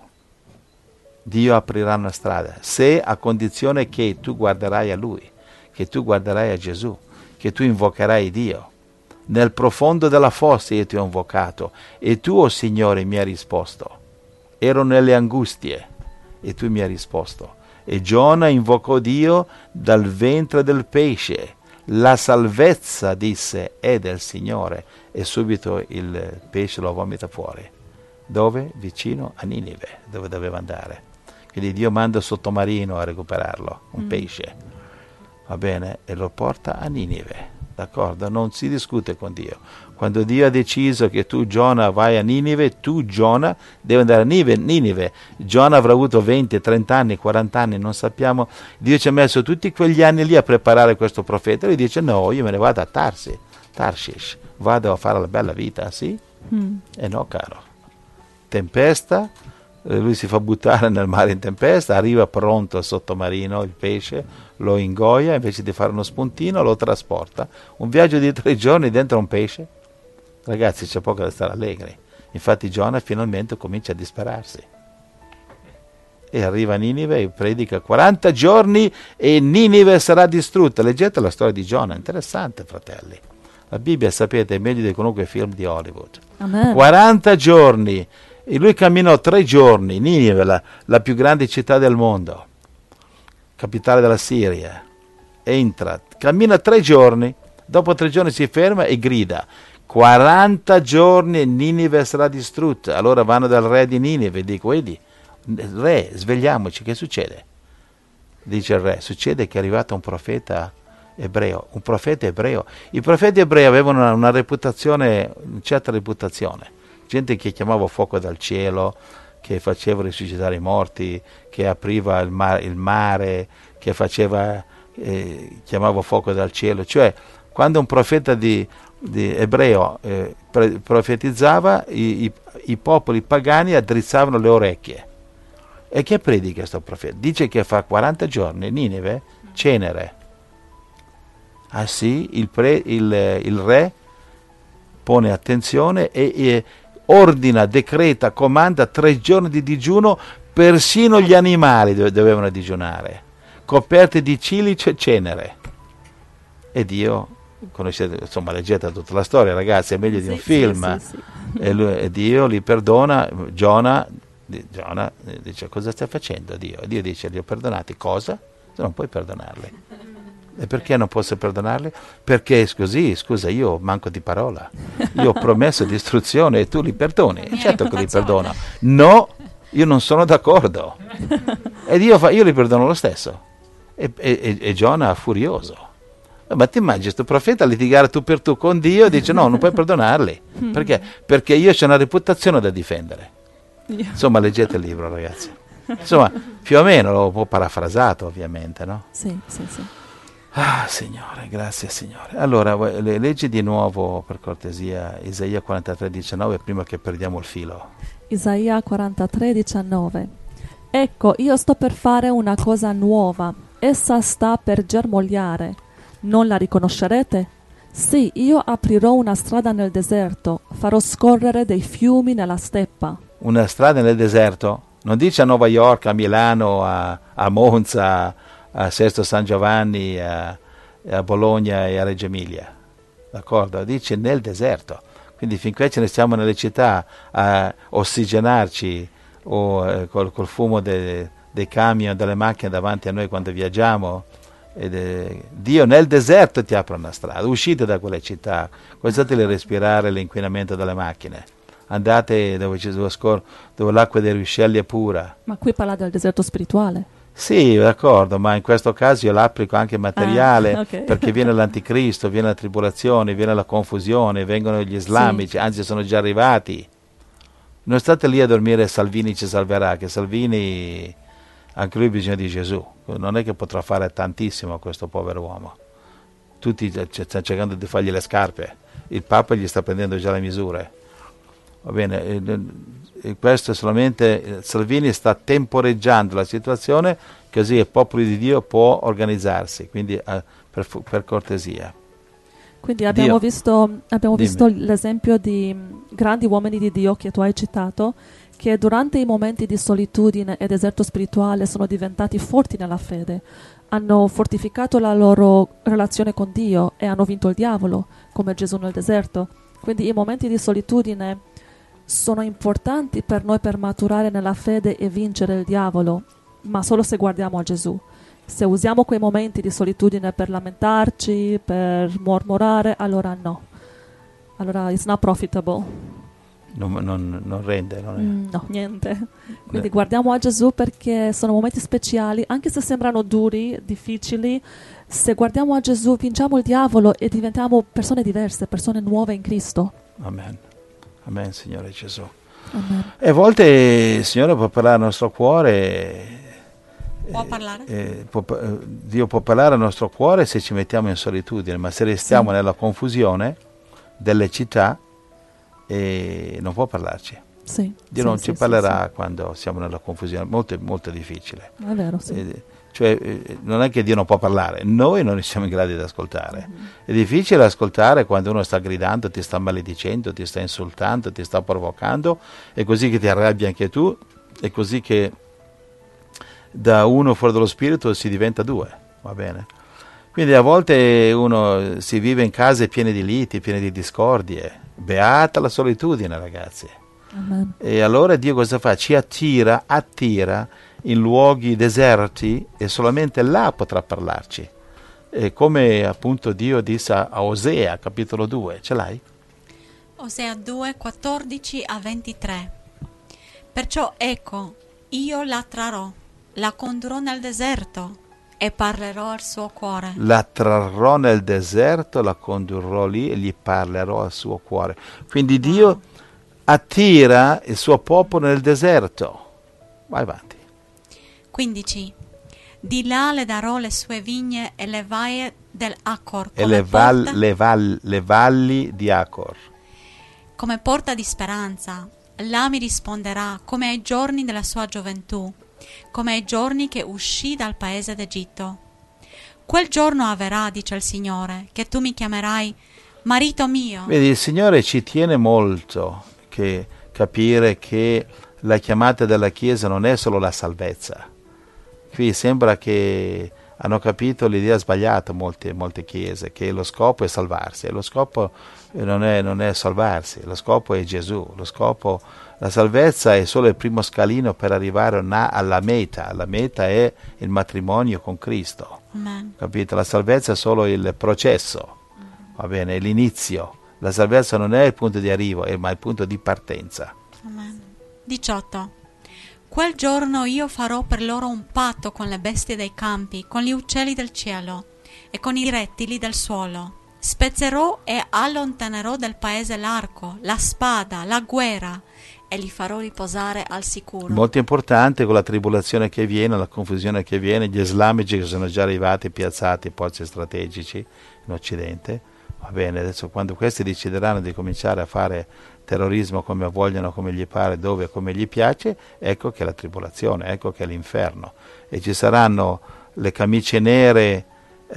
Dio aprirà una strada, se a condizione che tu guarderai a Lui, che tu guarderai a Gesù, che tu invocherai Dio. Nel profondo della fossa io ti ho invocato e tu, oh Signore, mi hai risposto. Ero nelle angustie e tu mi hai risposto. E Giona invocò Dio dal ventre del pesce. La salvezza, disse, è del Signore. E subito il pesce lo vomita fuori. Dove? Vicino a Ninive, dove doveva andare. Quindi Dio manda il sottomarino a recuperarlo, un pesce. Va bene? E lo porta a Ninive, d'accordo? Non si discute con Dio. Quando Dio ha deciso che tu, Giona, vai a Ninive, tu, Giona, devi andare a Ninive. Giona avrà avuto 20, 30 anni, 40 anni, non sappiamo. Dio ci ha messo tutti quegli anni lì a preparare questo profeta. Lui dice, no, io me ne vado a Tarshish, vado a fare la bella vita, sì? E no, caro. Tempesta, lui si fa buttare nel mare in tempesta, arriva pronto il sottomarino, il pesce, lo ingoia, invece di fare uno spuntino lo trasporta. Un viaggio di 3 giorni dentro un pesce. Ragazzi, c'è poco da stare allegri. Infatti Giona finalmente comincia a disperarsi. E arriva a Ninive e predica 40 giorni e Ninive sarà distrutta. Leggete la storia di Giona, interessante, fratelli. La Bibbia, sapete, è meglio di qualunque film di Hollywood. Amen. 40 giorni. E lui camminò 3 giorni, Ninive, la più grande città del mondo, capitale della Siria. Entra, cammina 3 giorni, dopo 3 giorni si ferma e grida, 40 giorni e Ninive sarà distrutta. Allora vanno dal re di Ninive e dicono, vedi, Re, svegliamoci, che succede? Dice il re, succede che è arrivato un profeta ebreo. I profeti ebrei avevano una reputazione, una certa reputazione. Gente che chiamava fuoco dal cielo, che faceva risuscitare i morti, che apriva il mare, che chiamava fuoco dal cielo. Cioè, quando un profeta di ebreo profetizzava, i popoli pagani addrizzavano le orecchie. E che predica questo profeta? Dice che fra 40 giorni Ninive cenere. Ah sì, il re pone attenzione e ordina, decreta, comanda 3 giorni di digiuno, persino gli animali dovevano digiunare, coperti di cilice cenere. E Dio, conoscete, insomma, leggete tutta la storia, ragazzi, è meglio di un film. Sì. E Dio li perdona. Giona dice: cosa stai facendo, Dio? E Dio dice: li ho perdonati. Cosa? Tu non puoi perdonarli. E perché non posso perdonarli? Perché è così, scusa, io manco di parola. Io ho promesso distruzione e tu li perdoni. Certo che li perdono. No, io non sono d'accordo. E io li perdono lo stesso. E Giona è furioso. Ma ti immagini questo profeta litigare tu per tu con Dio e dice: no, non puoi perdonarli. Perché? Perché io c'ho una reputazione da difendere. Insomma, leggete il libro, ragazzi. Insomma, più o meno l'ho un po' parafrasato, ovviamente, no? Sì. Ah, Signore, grazie Signore. Allora, leggi di nuovo, per cortesia, Isaia 43,19, prima che perdiamo il filo. Isaia 43,19. Ecco, io sto per fare una cosa nuova. Essa sta per germogliare. Non la riconoscerete? Sì, io aprirò una strada nel deserto, farò scorrere dei fiumi nella steppa. Una strada nel deserto? Non dice a New York, a Milano, a Monza, a Sesto San Giovanni, a Bologna e a Reggio Emilia. D'accordo? Dice nel deserto. Quindi finché ce ne stiamo nelle città a ossigenarci o col fumo dei camion, delle macchine davanti a noi quando viaggiamo, Dio nel deserto ti apre una strada. Uscite da quelle città, lasciateli respirare l'inquinamento delle macchine. Andate dove l'acqua dei ruscelli è pura. Ma qui parla del deserto spirituale. Sì, d'accordo, ma in questo caso io l'applico anche materiale, okay. Perché viene l'anticristo, viene la tribolazione, viene la confusione, vengono gli islamici, sì. Anzi sono già arrivati. Non state lì a dormire Salvini ci salverà, che Salvini, anche lui ha bisogno di Gesù, non è che potrà fare tantissimo a questo povero uomo. Tutti stanno cercando di fargli le scarpe, il Papa gli sta prendendo già le misure. Va bene, questo è solamente, Salvini sta temporeggiando la situazione, così il popolo di Dio può organizzarsi, quindi per cortesia. Quindi abbiamo visto l'esempio di grandi uomini di Dio che tu hai citato, che durante i momenti di solitudine e deserto spirituale sono diventati forti nella fede, hanno fortificato la loro relazione con Dio e hanno vinto il diavolo, come Gesù nel deserto. Quindi i momenti di solitudine sono importanti per noi per maturare nella fede e vincere il diavolo, ma solo se guardiamo a Gesù. Se usiamo quei momenti di solitudine per lamentarci, per mormorare, allora no. Allora it's not profitable. Non rende, non è. No, niente. Quindi guardiamo a Gesù perché sono momenti speciali, anche se sembrano duri, difficili. Se guardiamo a Gesù vinciamo il diavolo e diventiamo persone diverse, persone nuove in Cristo. Amen. Amen, Signore Gesù. Amen. E a volte il Signore può parlare al nostro cuore. Può parlare? Dio può parlare al nostro cuore se ci mettiamo in solitudine, ma se restiamo nella confusione delle città, non può parlarci. Sì, Dio non ci parlerà quando siamo nella confusione, molto, molto difficile. È vero, sì. Non è che Dio non può parlare, noi non siamo in grado di ascoltare. È difficile ascoltare quando uno sta gridando, ti sta maledicendo, ti sta insultando, ti sta provocando, è così che ti arrabbi anche tu, è così che da uno fuori dallo spirito si diventa due, va bene? Quindi a volte uno si vive in case piene di liti, piene di discordie. Beata la solitudine, ragazzi. Amen. E allora Dio cosa fa? Ci attira in luoghi deserti e solamente là potrà parlarci. E come appunto Dio disse a Osea, capitolo 2, ce l'hai? Osea 2, 14 a 23. Perciò ecco, io la trarrò, la condurrò nel deserto e parlerò al suo cuore. La trarrò nel deserto, la condurrò lì e gli parlerò al suo cuore. Quindi Dio attira il suo popolo nel deserto. Vai avanti. 15. Di là le darò le sue vigne e le vaie dell'Acor E come le valli di Acor. come porta di speranza. Là mi risponderà come ai giorni della sua gioventù, come ai giorni che uscì dal paese d'Egitto. Quel giorno avverrà, dice il Signore, che tu mi chiamerai marito mio. Vedi, il Signore ci tiene molto che capire che la chiamata della Chiesa non è solo la salvezza. Qui sembra che hanno capito l'idea sbagliata molte chiese, che lo scopo è salvarsi, e lo scopo non è salvarsi, lo scopo è Gesù, la salvezza è solo il primo scalino per arrivare alla meta è il matrimonio con Cristo. Amen. Capito? La salvezza è solo il processo, va bene, è l'inizio, la salvezza non è il punto di arrivo, ma il punto di partenza. Amen. 18. Quel giorno io farò per loro un patto con le bestie dei campi, con gli uccelli del cielo e con i rettili del suolo. Spezzerò e allontanerò del paese l'arco, la spada, la guerra e li farò riposare al sicuro. Molto importante con la tribolazione che viene, la confusione che viene, gli islamici che sono già arrivati piazzati in posti strategici in Occidente. Va bene, adesso quando questi decideranno di cominciare a fare terrorismo come vogliono, come gli pare, dove, come gli piace, ecco che è la tribolazione, ecco che è l'inferno. E ci saranno le camicie nere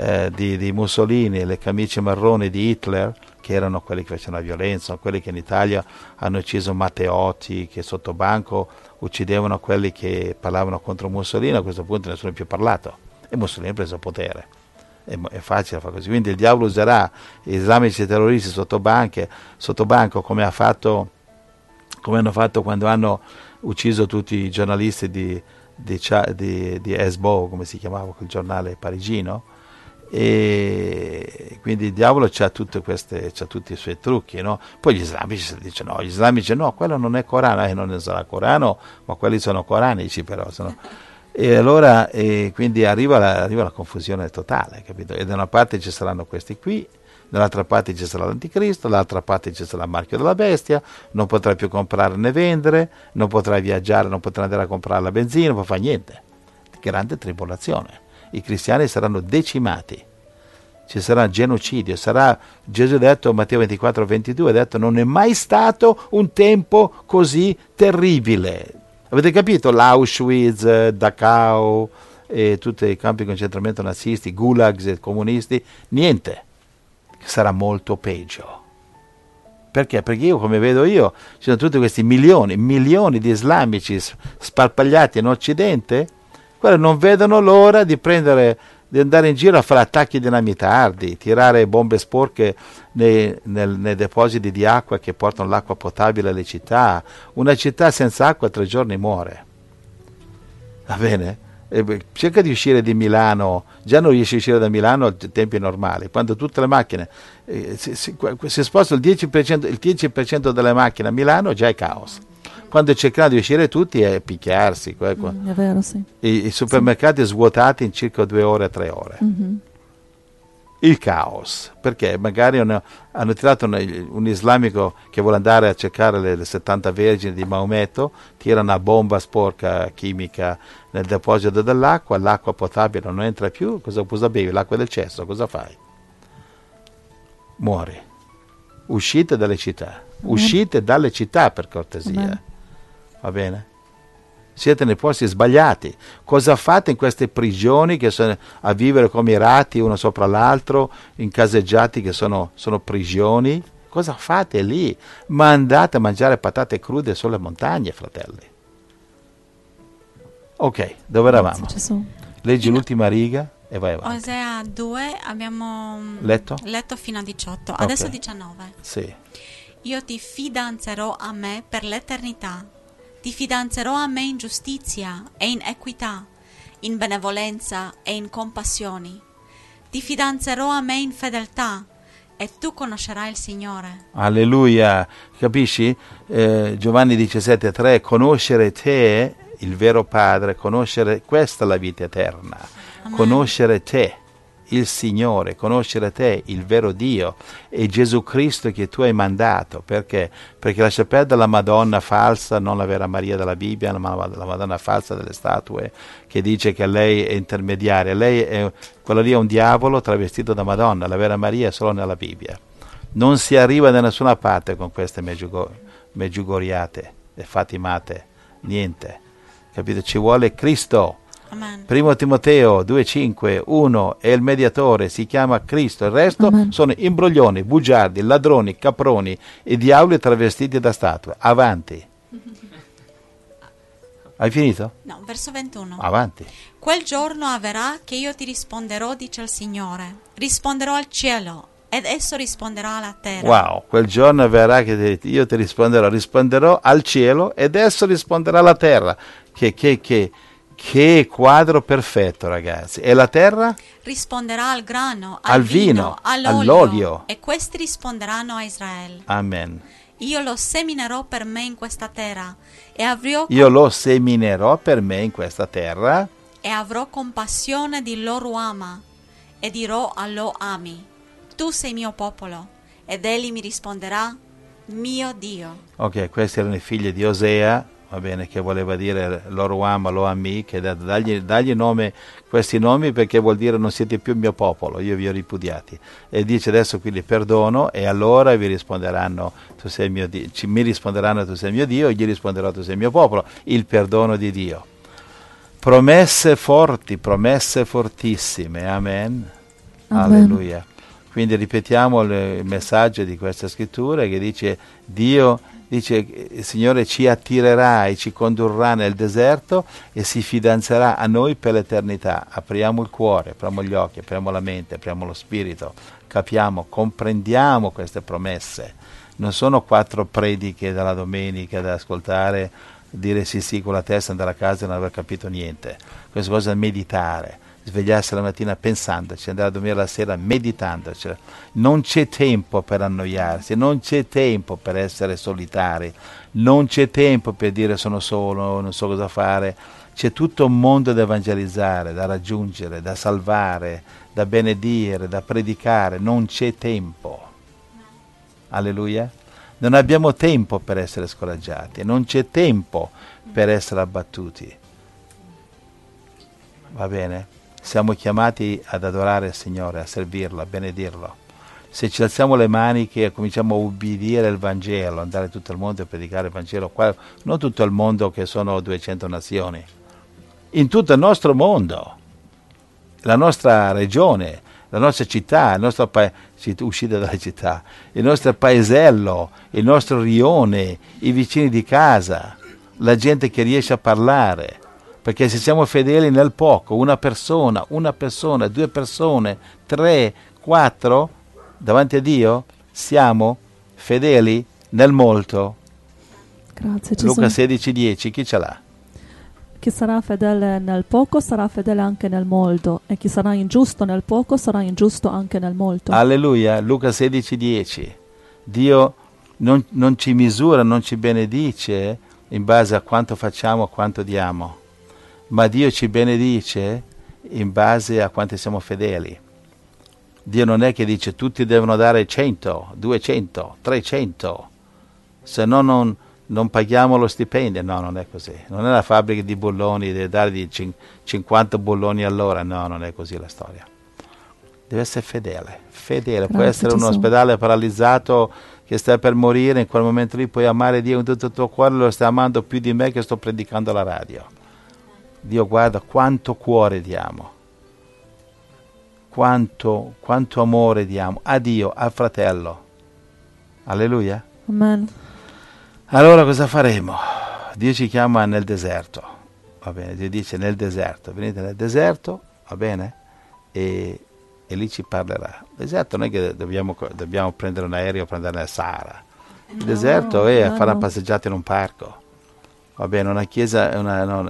di Mussolini, le camicie marroni di Hitler, che erano quelli che facevano la violenza, quelli che in Italia hanno ucciso Matteotti, che sotto banco uccidevano quelli che parlavano contro Mussolini. A questo punto nessuno ha più parlato e Mussolini ha preso potere. È facile fare così. Quindi il diavolo userà gli islamici terroristi sotto banco come hanno fatto quando hanno ucciso tutti i giornalisti di Esbo, come si chiamava quel giornale parigino. E quindi il diavolo c'ha tutti i suoi trucchi, no? Poi gli islamici dicono no, quello non è Corano, non sarà Corano, ma quelli sono coranici, però sono. E allora quindi arriva la confusione totale, capito? E da una parte ci saranno questi qui, dall'altra parte ci sarà l'anticristo, dall'altra parte ci sarà il marchio della bestia, non potrai più comprare né vendere, non potrai viaggiare, non potrai andare a comprare la benzina, non puoi fare niente. Grande tribolazione. I cristiani saranno decimati, ci sarà genocidio, Gesù ha detto, Matteo 24:22, ha detto, non è mai stato un tempo così terribile. Avete capito? L'Auschwitz, Dachau e tutti i campi di concentramento nazisti, gulags e comunisti, niente, sarà molto peggio. Perché? Perché io, come vedo io, ci sono tutti questi milioni di islamici sparpagliati in Occidente, quelli non vedono l'ora di andare in giro a fare attacchi dinamitardi, tirare bombe sporche nei depositi di acqua che portano l'acqua potabile alle città. Una città senza acqua 3 giorni muore. Va bene? Cerca di uscire di Milano, già non riesci a uscire da Milano a tempi normali, quando tutte le macchine si sposta il 10% delle macchine a Milano, già è caos. Quando cercano di uscire tutti è picchiarsi. È vero, sì. I supermercati svuotati in circa 2 ore, 3 ore. Mm-hmm. Il caos, perché magari hanno tirato un islamico che vuole andare a cercare le 70 vergini di Maometto, tira una bomba sporca chimica nel deposito dell'acqua, l'acqua potabile non entra più, cosa bevi? L'acqua del cesso, cosa fai? Muori. Uscite dalle città, per cortesia. Amen. Va bene? Siete nei posti sbagliati. Cosa fate in queste prigioni che sono a vivere come i ratti uno sopra l'altro, in caseggiati che sono prigioni? Cosa fate lì? Ma andate a mangiare patate crude sulle montagne, fratelli. Ok, dove eravamo? Leggi l'ultima riga e vai avanti. Osea 2 abbiamo letto fino a 18, okay. Adesso 19. Sì. Io ti fidanzerò a me per l'eternità, ti fidanzerò a me in giustizia e in equità, in benevolenza e in compassioni. Ti fidanzerò a me in fedeltà e tu conoscerai il Signore. Alleluia, capisci? Giovanni 17,3, conoscere te il vero Padre, conoscere, questa è la vita eterna, conoscere te, il Signore, conoscere te, il vero Dio, e Gesù Cristo che tu hai mandato. Perché? Perché lascia perdere la Madonna falsa, non la vera Maria della Bibbia, ma la Madonna falsa delle statue, che dice che lei è intermediaria. Quello lì è un diavolo travestito da Madonna, la vera Maria è solo nella Bibbia. Non si arriva da nessuna parte con queste meggiugoriate e fatimate, niente, capito? Ci vuole Cristo. Amen. 1 Timoteo 2,5, 1 è il mediatore, si chiama Cristo, il resto Amen. sono imbroglioni, bugiardi, ladroni, caproni e diavoli travestiti da statue. Avanti. Hai finito? No, verso 21. Avanti. Quel giorno avverrà che io ti risponderò, dice il Signore. Risponderò al cielo ed esso risponderà alla terra. Wow, quel giorno verrà che io ti risponderò al cielo ed esso risponderà alla terra. Che quadro perfetto, ragazzi. E la terra? Risponderà al grano, al vino, all'olio. E questi risponderanno a Israele. Amen. Io lo seminerò per me in questa terra e avrò compassione di loro ama e dirò a loro ami: tu sei mio popolo. Ed egli mi risponderà: mio Dio. Ok, questi erano i figli di Osea, va bene, che voleva dire loro ama, lo ami, che dagli nome, questi nomi, perché vuol dire non siete più il mio popolo, io vi ho ripudiati. E dice adesso quindi perdono, e allora vi risponderanno tu sei mio Dio, mi risponderanno tu sei mio Dio, e gli risponderò tu sei il mio popolo, il perdono di Dio. Promesse forti, promesse fortissime, amen. Alleluia. Quindi ripetiamo il messaggio di questa scrittura che dice il Signore ci attirerà e ci condurrà nel deserto e si fidanzerà a noi per l'eternità. Apriamo il cuore, apriamo gli occhi, apriamo la mente, apriamo lo spirito, capiamo, comprendiamo queste promesse. Non sono 4 prediche dalla domenica da ascoltare, dire sì con la testa, andare a casa e non aver capito niente. Questa cosa è meditare, svegliarsi la mattina pensandoci, andare a dormire la sera meditandoci. Non c'è tempo per annoiarsi, non c'è tempo per essere solitari, non c'è tempo per dire sono solo, non so cosa fare. C'è tutto un mondo da evangelizzare, da raggiungere, da salvare, da benedire, da predicare. Non c'è tempo. Alleluia. Non abbiamo tempo per essere scoraggiati, non c'è tempo per essere abbattuti. Va bene? Siamo chiamati ad adorare il Signore, a servirlo, a benedirlo. Se ci alziamo le maniche e cominciamo a ubbidire il Vangelo, andare in tutto il mondo e predicare il Vangelo, qua, non tutto il mondo che sono 200 nazioni, in tutto il nostro mondo, la nostra regione, la nostra città, il nostro uscite dalla città, il nostro paesello, il nostro rione, i vicini di casa, la gente che riesce a parlare. Perché se siamo fedeli nel poco, una persona, 2 persone, 3, 4, davanti a Dio, siamo fedeli nel molto. Grazie, Luca 16,10, chi ce l'ha? Chi sarà fedele nel poco sarà fedele anche nel molto, e chi sarà ingiusto nel poco sarà ingiusto anche nel molto. Alleluia, Luca 16,10. Dio non ci misura, non ci benedice in base a quanto facciamo, a quanto diamo, ma Dio ci benedice in base a quanto siamo fedeli. Dio non è che dice tutti devono dare 100, 200, 300, se no non paghiamo lo stipendio. No, non è così. Non è la fabbrica di bulloni, deve dargli 50 bulloni all'ora. No, non è così la storia. Deve essere fedele. Grazie, può essere un ospedale paralizzato che sta per morire, in quel momento lì puoi amare Dio in tutto il tuo cuore, lo stai amando più di me che sto predicando alla radio. Dio guarda quanto cuore diamo, quanto amore diamo a Dio, al fratello. Alleluia. Amen. Allora cosa faremo? Dio ci chiama nel deserto, va bene? Dio dice nel deserto, venite nel deserto, va bene? E lì ci parlerà. Il deserto non è che dobbiamo prendere un aereo per andare nel Sahara. Il deserto è fare una passeggiata in un parco. Va bene, una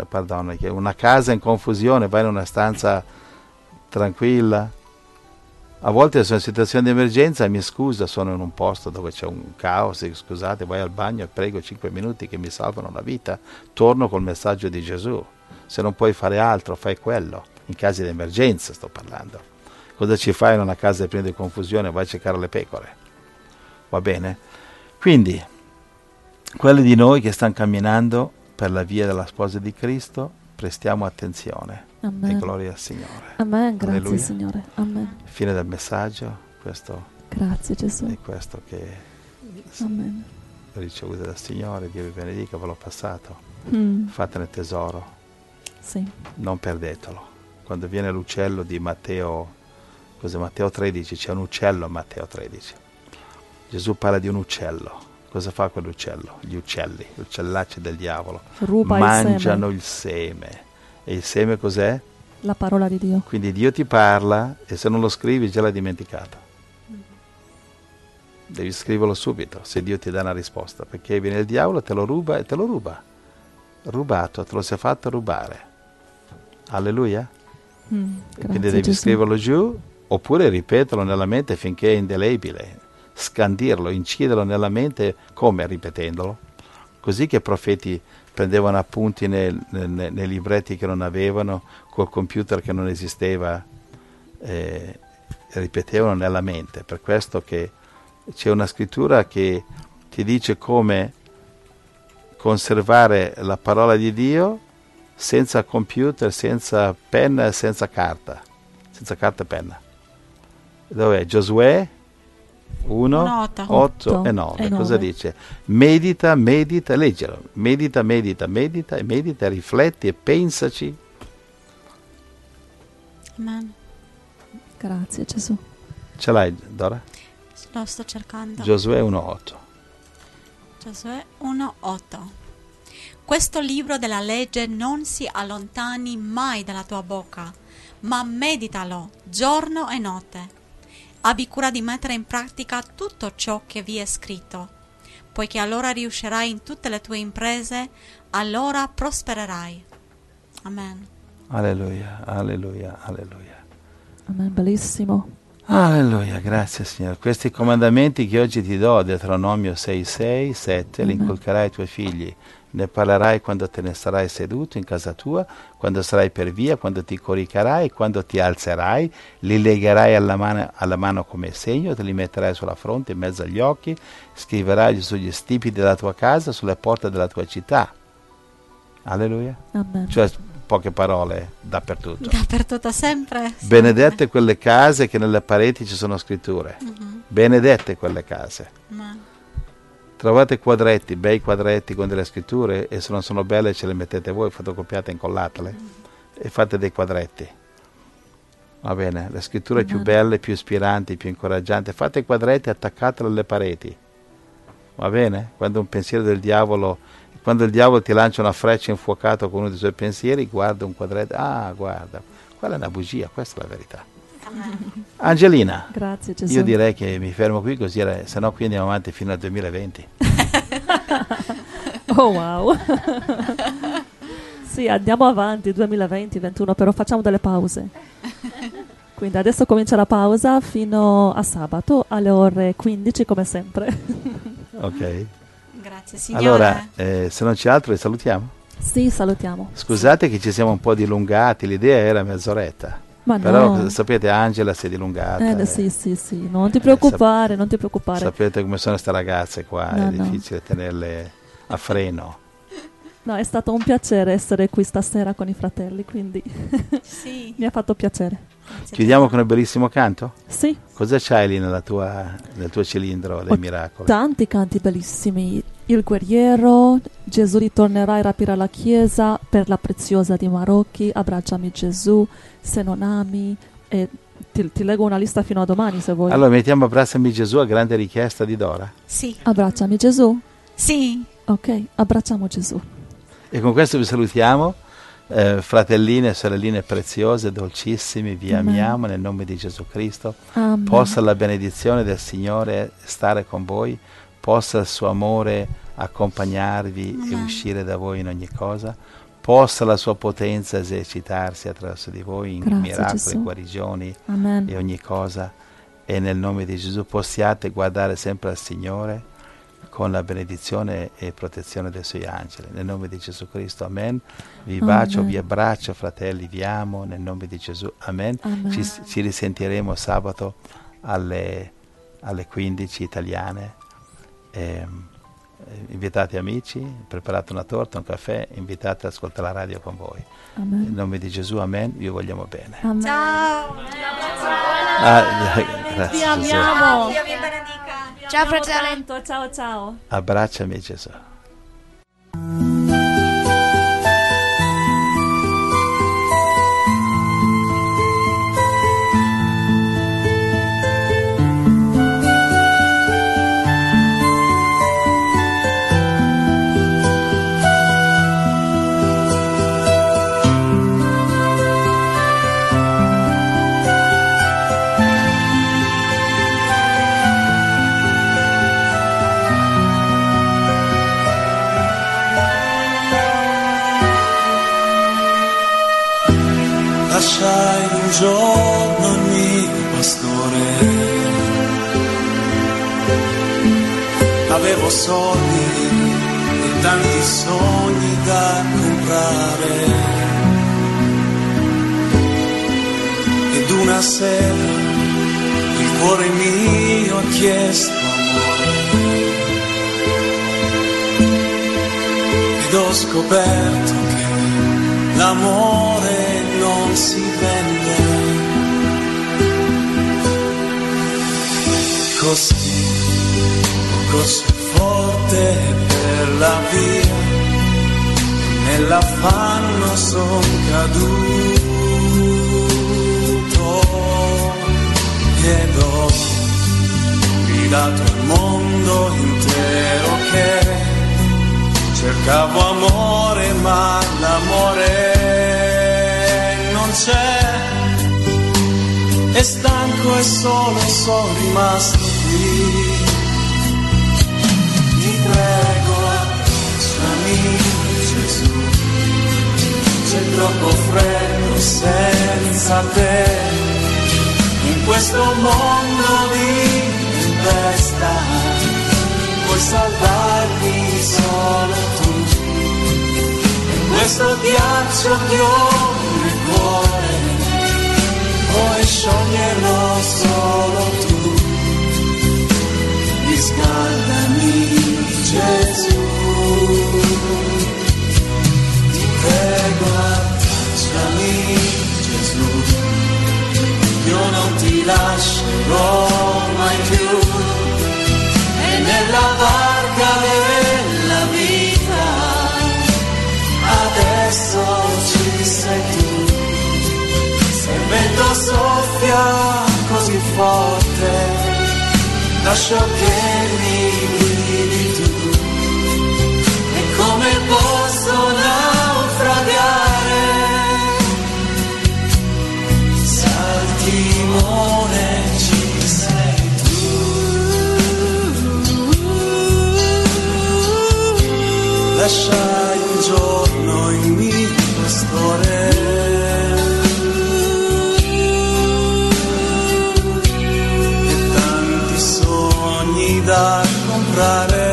casa in confusione, vai in una stanza tranquilla, A volte sono in situazioni di emergenza e mi scusa, sono in un posto dove c'è un caos, e scusate, vai al bagno e prego 5 minuti che mi salvano la vita, torno col messaggio di Gesù. Se non puoi fare altro, fai quello. In casi di emergenza sto parlando. Cosa ci fai in una casa piena di confusione? Vai a cercare le pecore. Va bene? Quindi, quelli di noi che stanno camminando per la via della sposa di Cristo, prestiamo attenzione. Amen. E gloria al Signore. Amen, grazie Alleluia. Signore. Amen. Fine del messaggio, questo Grazie Gesù. è questo che Amen. ricevute dal Signore. Dio vi benedica, ve l'ho passato. Fatene tesoro, Sì. non perdetelo. Quando viene l'uccello di Matteo 13, c'è un uccello a Matteo 13. Gesù parla di un uccello. Cosa fa quell'uccello? Gli uccelli, gli uccellacci del diavolo, Ruba mangiano il seme. E il seme cos'è? la parola di Dio. Quindi Dio ti parla e se non lo scrivi già l'hai dimenticato. Devi scriverlo subito se Dio ti dà una risposta, perché viene il diavolo, te lo ruba e te lo ruba. Rubato, te lo sei fatto rubare. Alleluia. E quindi devi Gesù. scriverlo giù oppure ripeterlo nella mente finché è indelebile. Scandirlo, inciderlo nella mente come? Ripetendolo. Così che i profeti prendevano appunti nei libretti che non avevano, col computer che non esisteva, ripetevano nella mente. Per questo che c'è una scrittura che ti dice come conservare la parola di Dio senza computer, senza penna e senza carta e penna. Dov'è? Giosuè 1, 8 e 9. Cosa dice? Medita, leggilo. Medita, rifletti e pensaci. Amen. Grazie Gesù. Ce l'hai, Dora? Lo sto cercando. Giosuè 1:8. Giosuè 1:8. Questo libro della legge non si allontani mai dalla tua bocca, ma meditalo giorno e notte. Abbi cura di mettere in pratica tutto ciò che vi è scritto, poiché allora riuscirai in tutte le tue imprese, allora prospererai. Amen. Alleluia, alleluia, alleluia. Amen, bellissimo. Alleluia, grazie Signore. Questi comandamenti che oggi ti do, Deuteronomio 6, 7, li inculcherai ai tuoi figli. Ne parlerai quando te ne sarai seduto in casa tua, quando sarai per via, quando ti coricherai, quando ti alzerai, li legherai alla mano come segno, te li metterai sulla fronte, in mezzo agli occhi, scriverai sugli stipiti della tua casa, sulle porte della tua città. Alleluia. Amen. Cioè, poche parole dappertutto. Dappertutto, sempre. Benedette quelle case che nelle pareti ci sono scritture. Benedette quelle case. Amen. Trovate quadretti, bei quadretti con delle scritture e se non sono belle ce le mettete voi, fotocopiate e incollatele e fate dei quadretti. Va bene, le scritture più belle, più ispiranti, più incoraggianti, fate i quadretti e attaccateli alle pareti. Va bene? Quando un pensiero del diavolo, quando il diavolo ti lancia una freccia infuocata con uno dei suoi pensieri, guarda un quadretto, guarda, quella è una bugia, questa è la verità. Angelina, Grazie Gesù. io direi che mi fermo qui così, se no qui andiamo avanti fino al 2020. Oh wow. Sì, andiamo avanti 2020-21, però facciamo delle pause. Quindi adesso comincia la pausa fino a sabato alle ore 15 come sempre. Ok. Grazie Signore. Allora, se non c'è altro, vi salutiamo. Sì, salutiamo. Scusate che ci siamo un po' dilungati, l'idea era mezz'oretta. Ma Però no. sapete, Angela si è dilungata. Sì, non ti preoccupare, non ti preoccupare. Sapete come sono queste ragazze qua, No, è difficile tenerle a freno. No, è stato un piacere essere qui stasera con i fratelli, quindi Sì. mi ha fatto piacere. Grazie Chiudiamo con un bellissimo canto? Sì, Cosa c'hai lì nel tuo cilindro dei miracoli? tanti canti bellissimi. Il guerriero, Gesù ritornerà e rapirà la chiesa, per la preziosa di Marocchi, abbracciami Gesù, se non ami, e ti leggo una lista fino a domani se vuoi. Allora mettiamo Abbracciami Gesù a grande richiesta di Dora. Sì. Abbracciami Gesù? Sì. Ok, abbracciamo Gesù. E con questo vi salutiamo, fratelline e sorelline preziose, dolcissimi, vi Amen. amiamo nel nome di Gesù Cristo. Amen. Possa la benedizione del Signore stare con voi, possa il suo amore accompagnarvi e uscire da voi in ogni cosa, possa la sua potenza esercitarsi attraverso di voi in Grazie, miracoli, Gesù. guarigioni Amen. e ogni cosa. e nel nome di Gesù possiate guardare sempre al Signore con la benedizione e protezione dei Suoi angeli. Nel nome di Gesù Cristo, amen. Vi bacio, vi abbraccio, fratelli, vi amo, nel nome di Gesù, amen. Ci risentiremo sabato alle 15 italiane. Invitate amici, preparate una torta, un caffè, invitate ad ascoltare la radio con voi. Amen. Nel nome di Gesù, amen. Vi vogliamo bene. Amen. Ciao. Grazie, Ti amiamo. Dio vi benedica. Ciao fratello. Ciao ciao. Abbracciami Gesù. Lasciai un giorno il mio pastore, avevo soldi e tanti sogni da comprare, ed una sera il cuore mio ha chiesto amore, ed ho scoperto che l'amore non si vende, così ho corso forte per la via, nell'affanno son caduto, ed ho gridato al mondo intero che cercavo amore, ma l'amore non c'è, e stanco e solo sono rimasto qui. Ti prego, abbracciami Gesù, c'è troppo freddo senza te, in questo mondo di tempesta, puoi salvarmi solo tu, in questo ghiaccio che ho nel cuore, puoi scioglierlo solo tu, riscaldami Gesù, ti prego abbracciami Gesù, io non ti lascerò mai più, e nella barca della vita adesso ci sei tu, se il vento soffia così forte lascio che mi guidi tu, e come posso naufragare se al timone ci sei tu. Lasciai un giorno il mio pastore, e tanti sogni da comprare,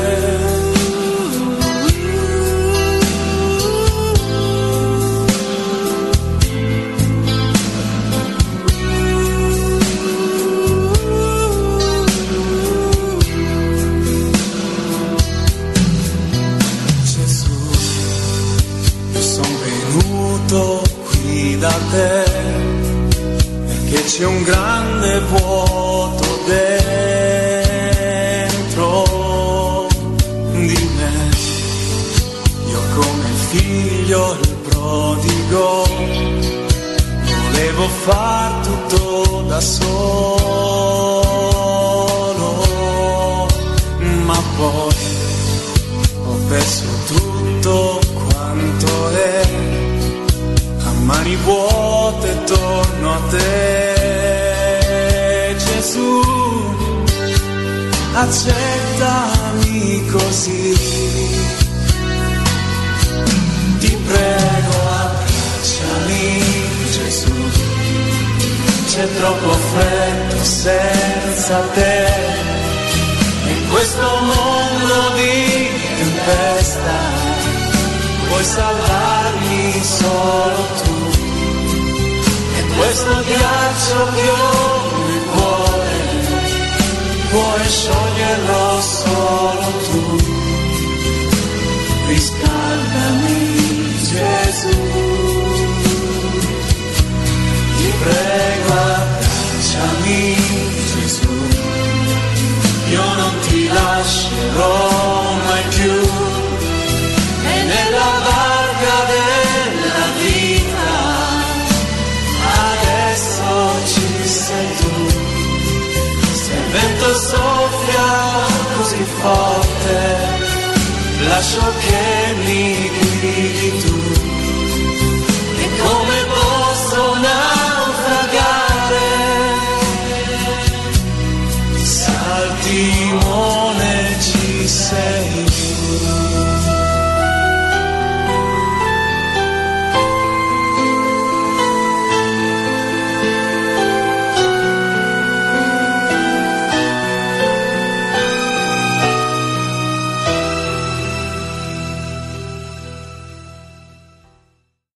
qui da te, perché c'è un grande vuoto dentro di me. Io come figlio il prodigo volevo far tutto da solo, ma poi ho perso tutto quanto è, mani vuote torno a te, Gesù, accettami così, ti prego abbracciami Gesù, c'è troppo freddo senza te, in questo mondo di tempesta, puoi salvarmi solo tu, e questo ghiaccio che ho nel cuore, puoi scioglierlo solo tu, riscaldami Gesù, ti prego abbracciami Gesù, io non ti lascerò mai più, e nella barca della vita adesso ci sei tu, se il vento soffia così forte lascio che mi guidi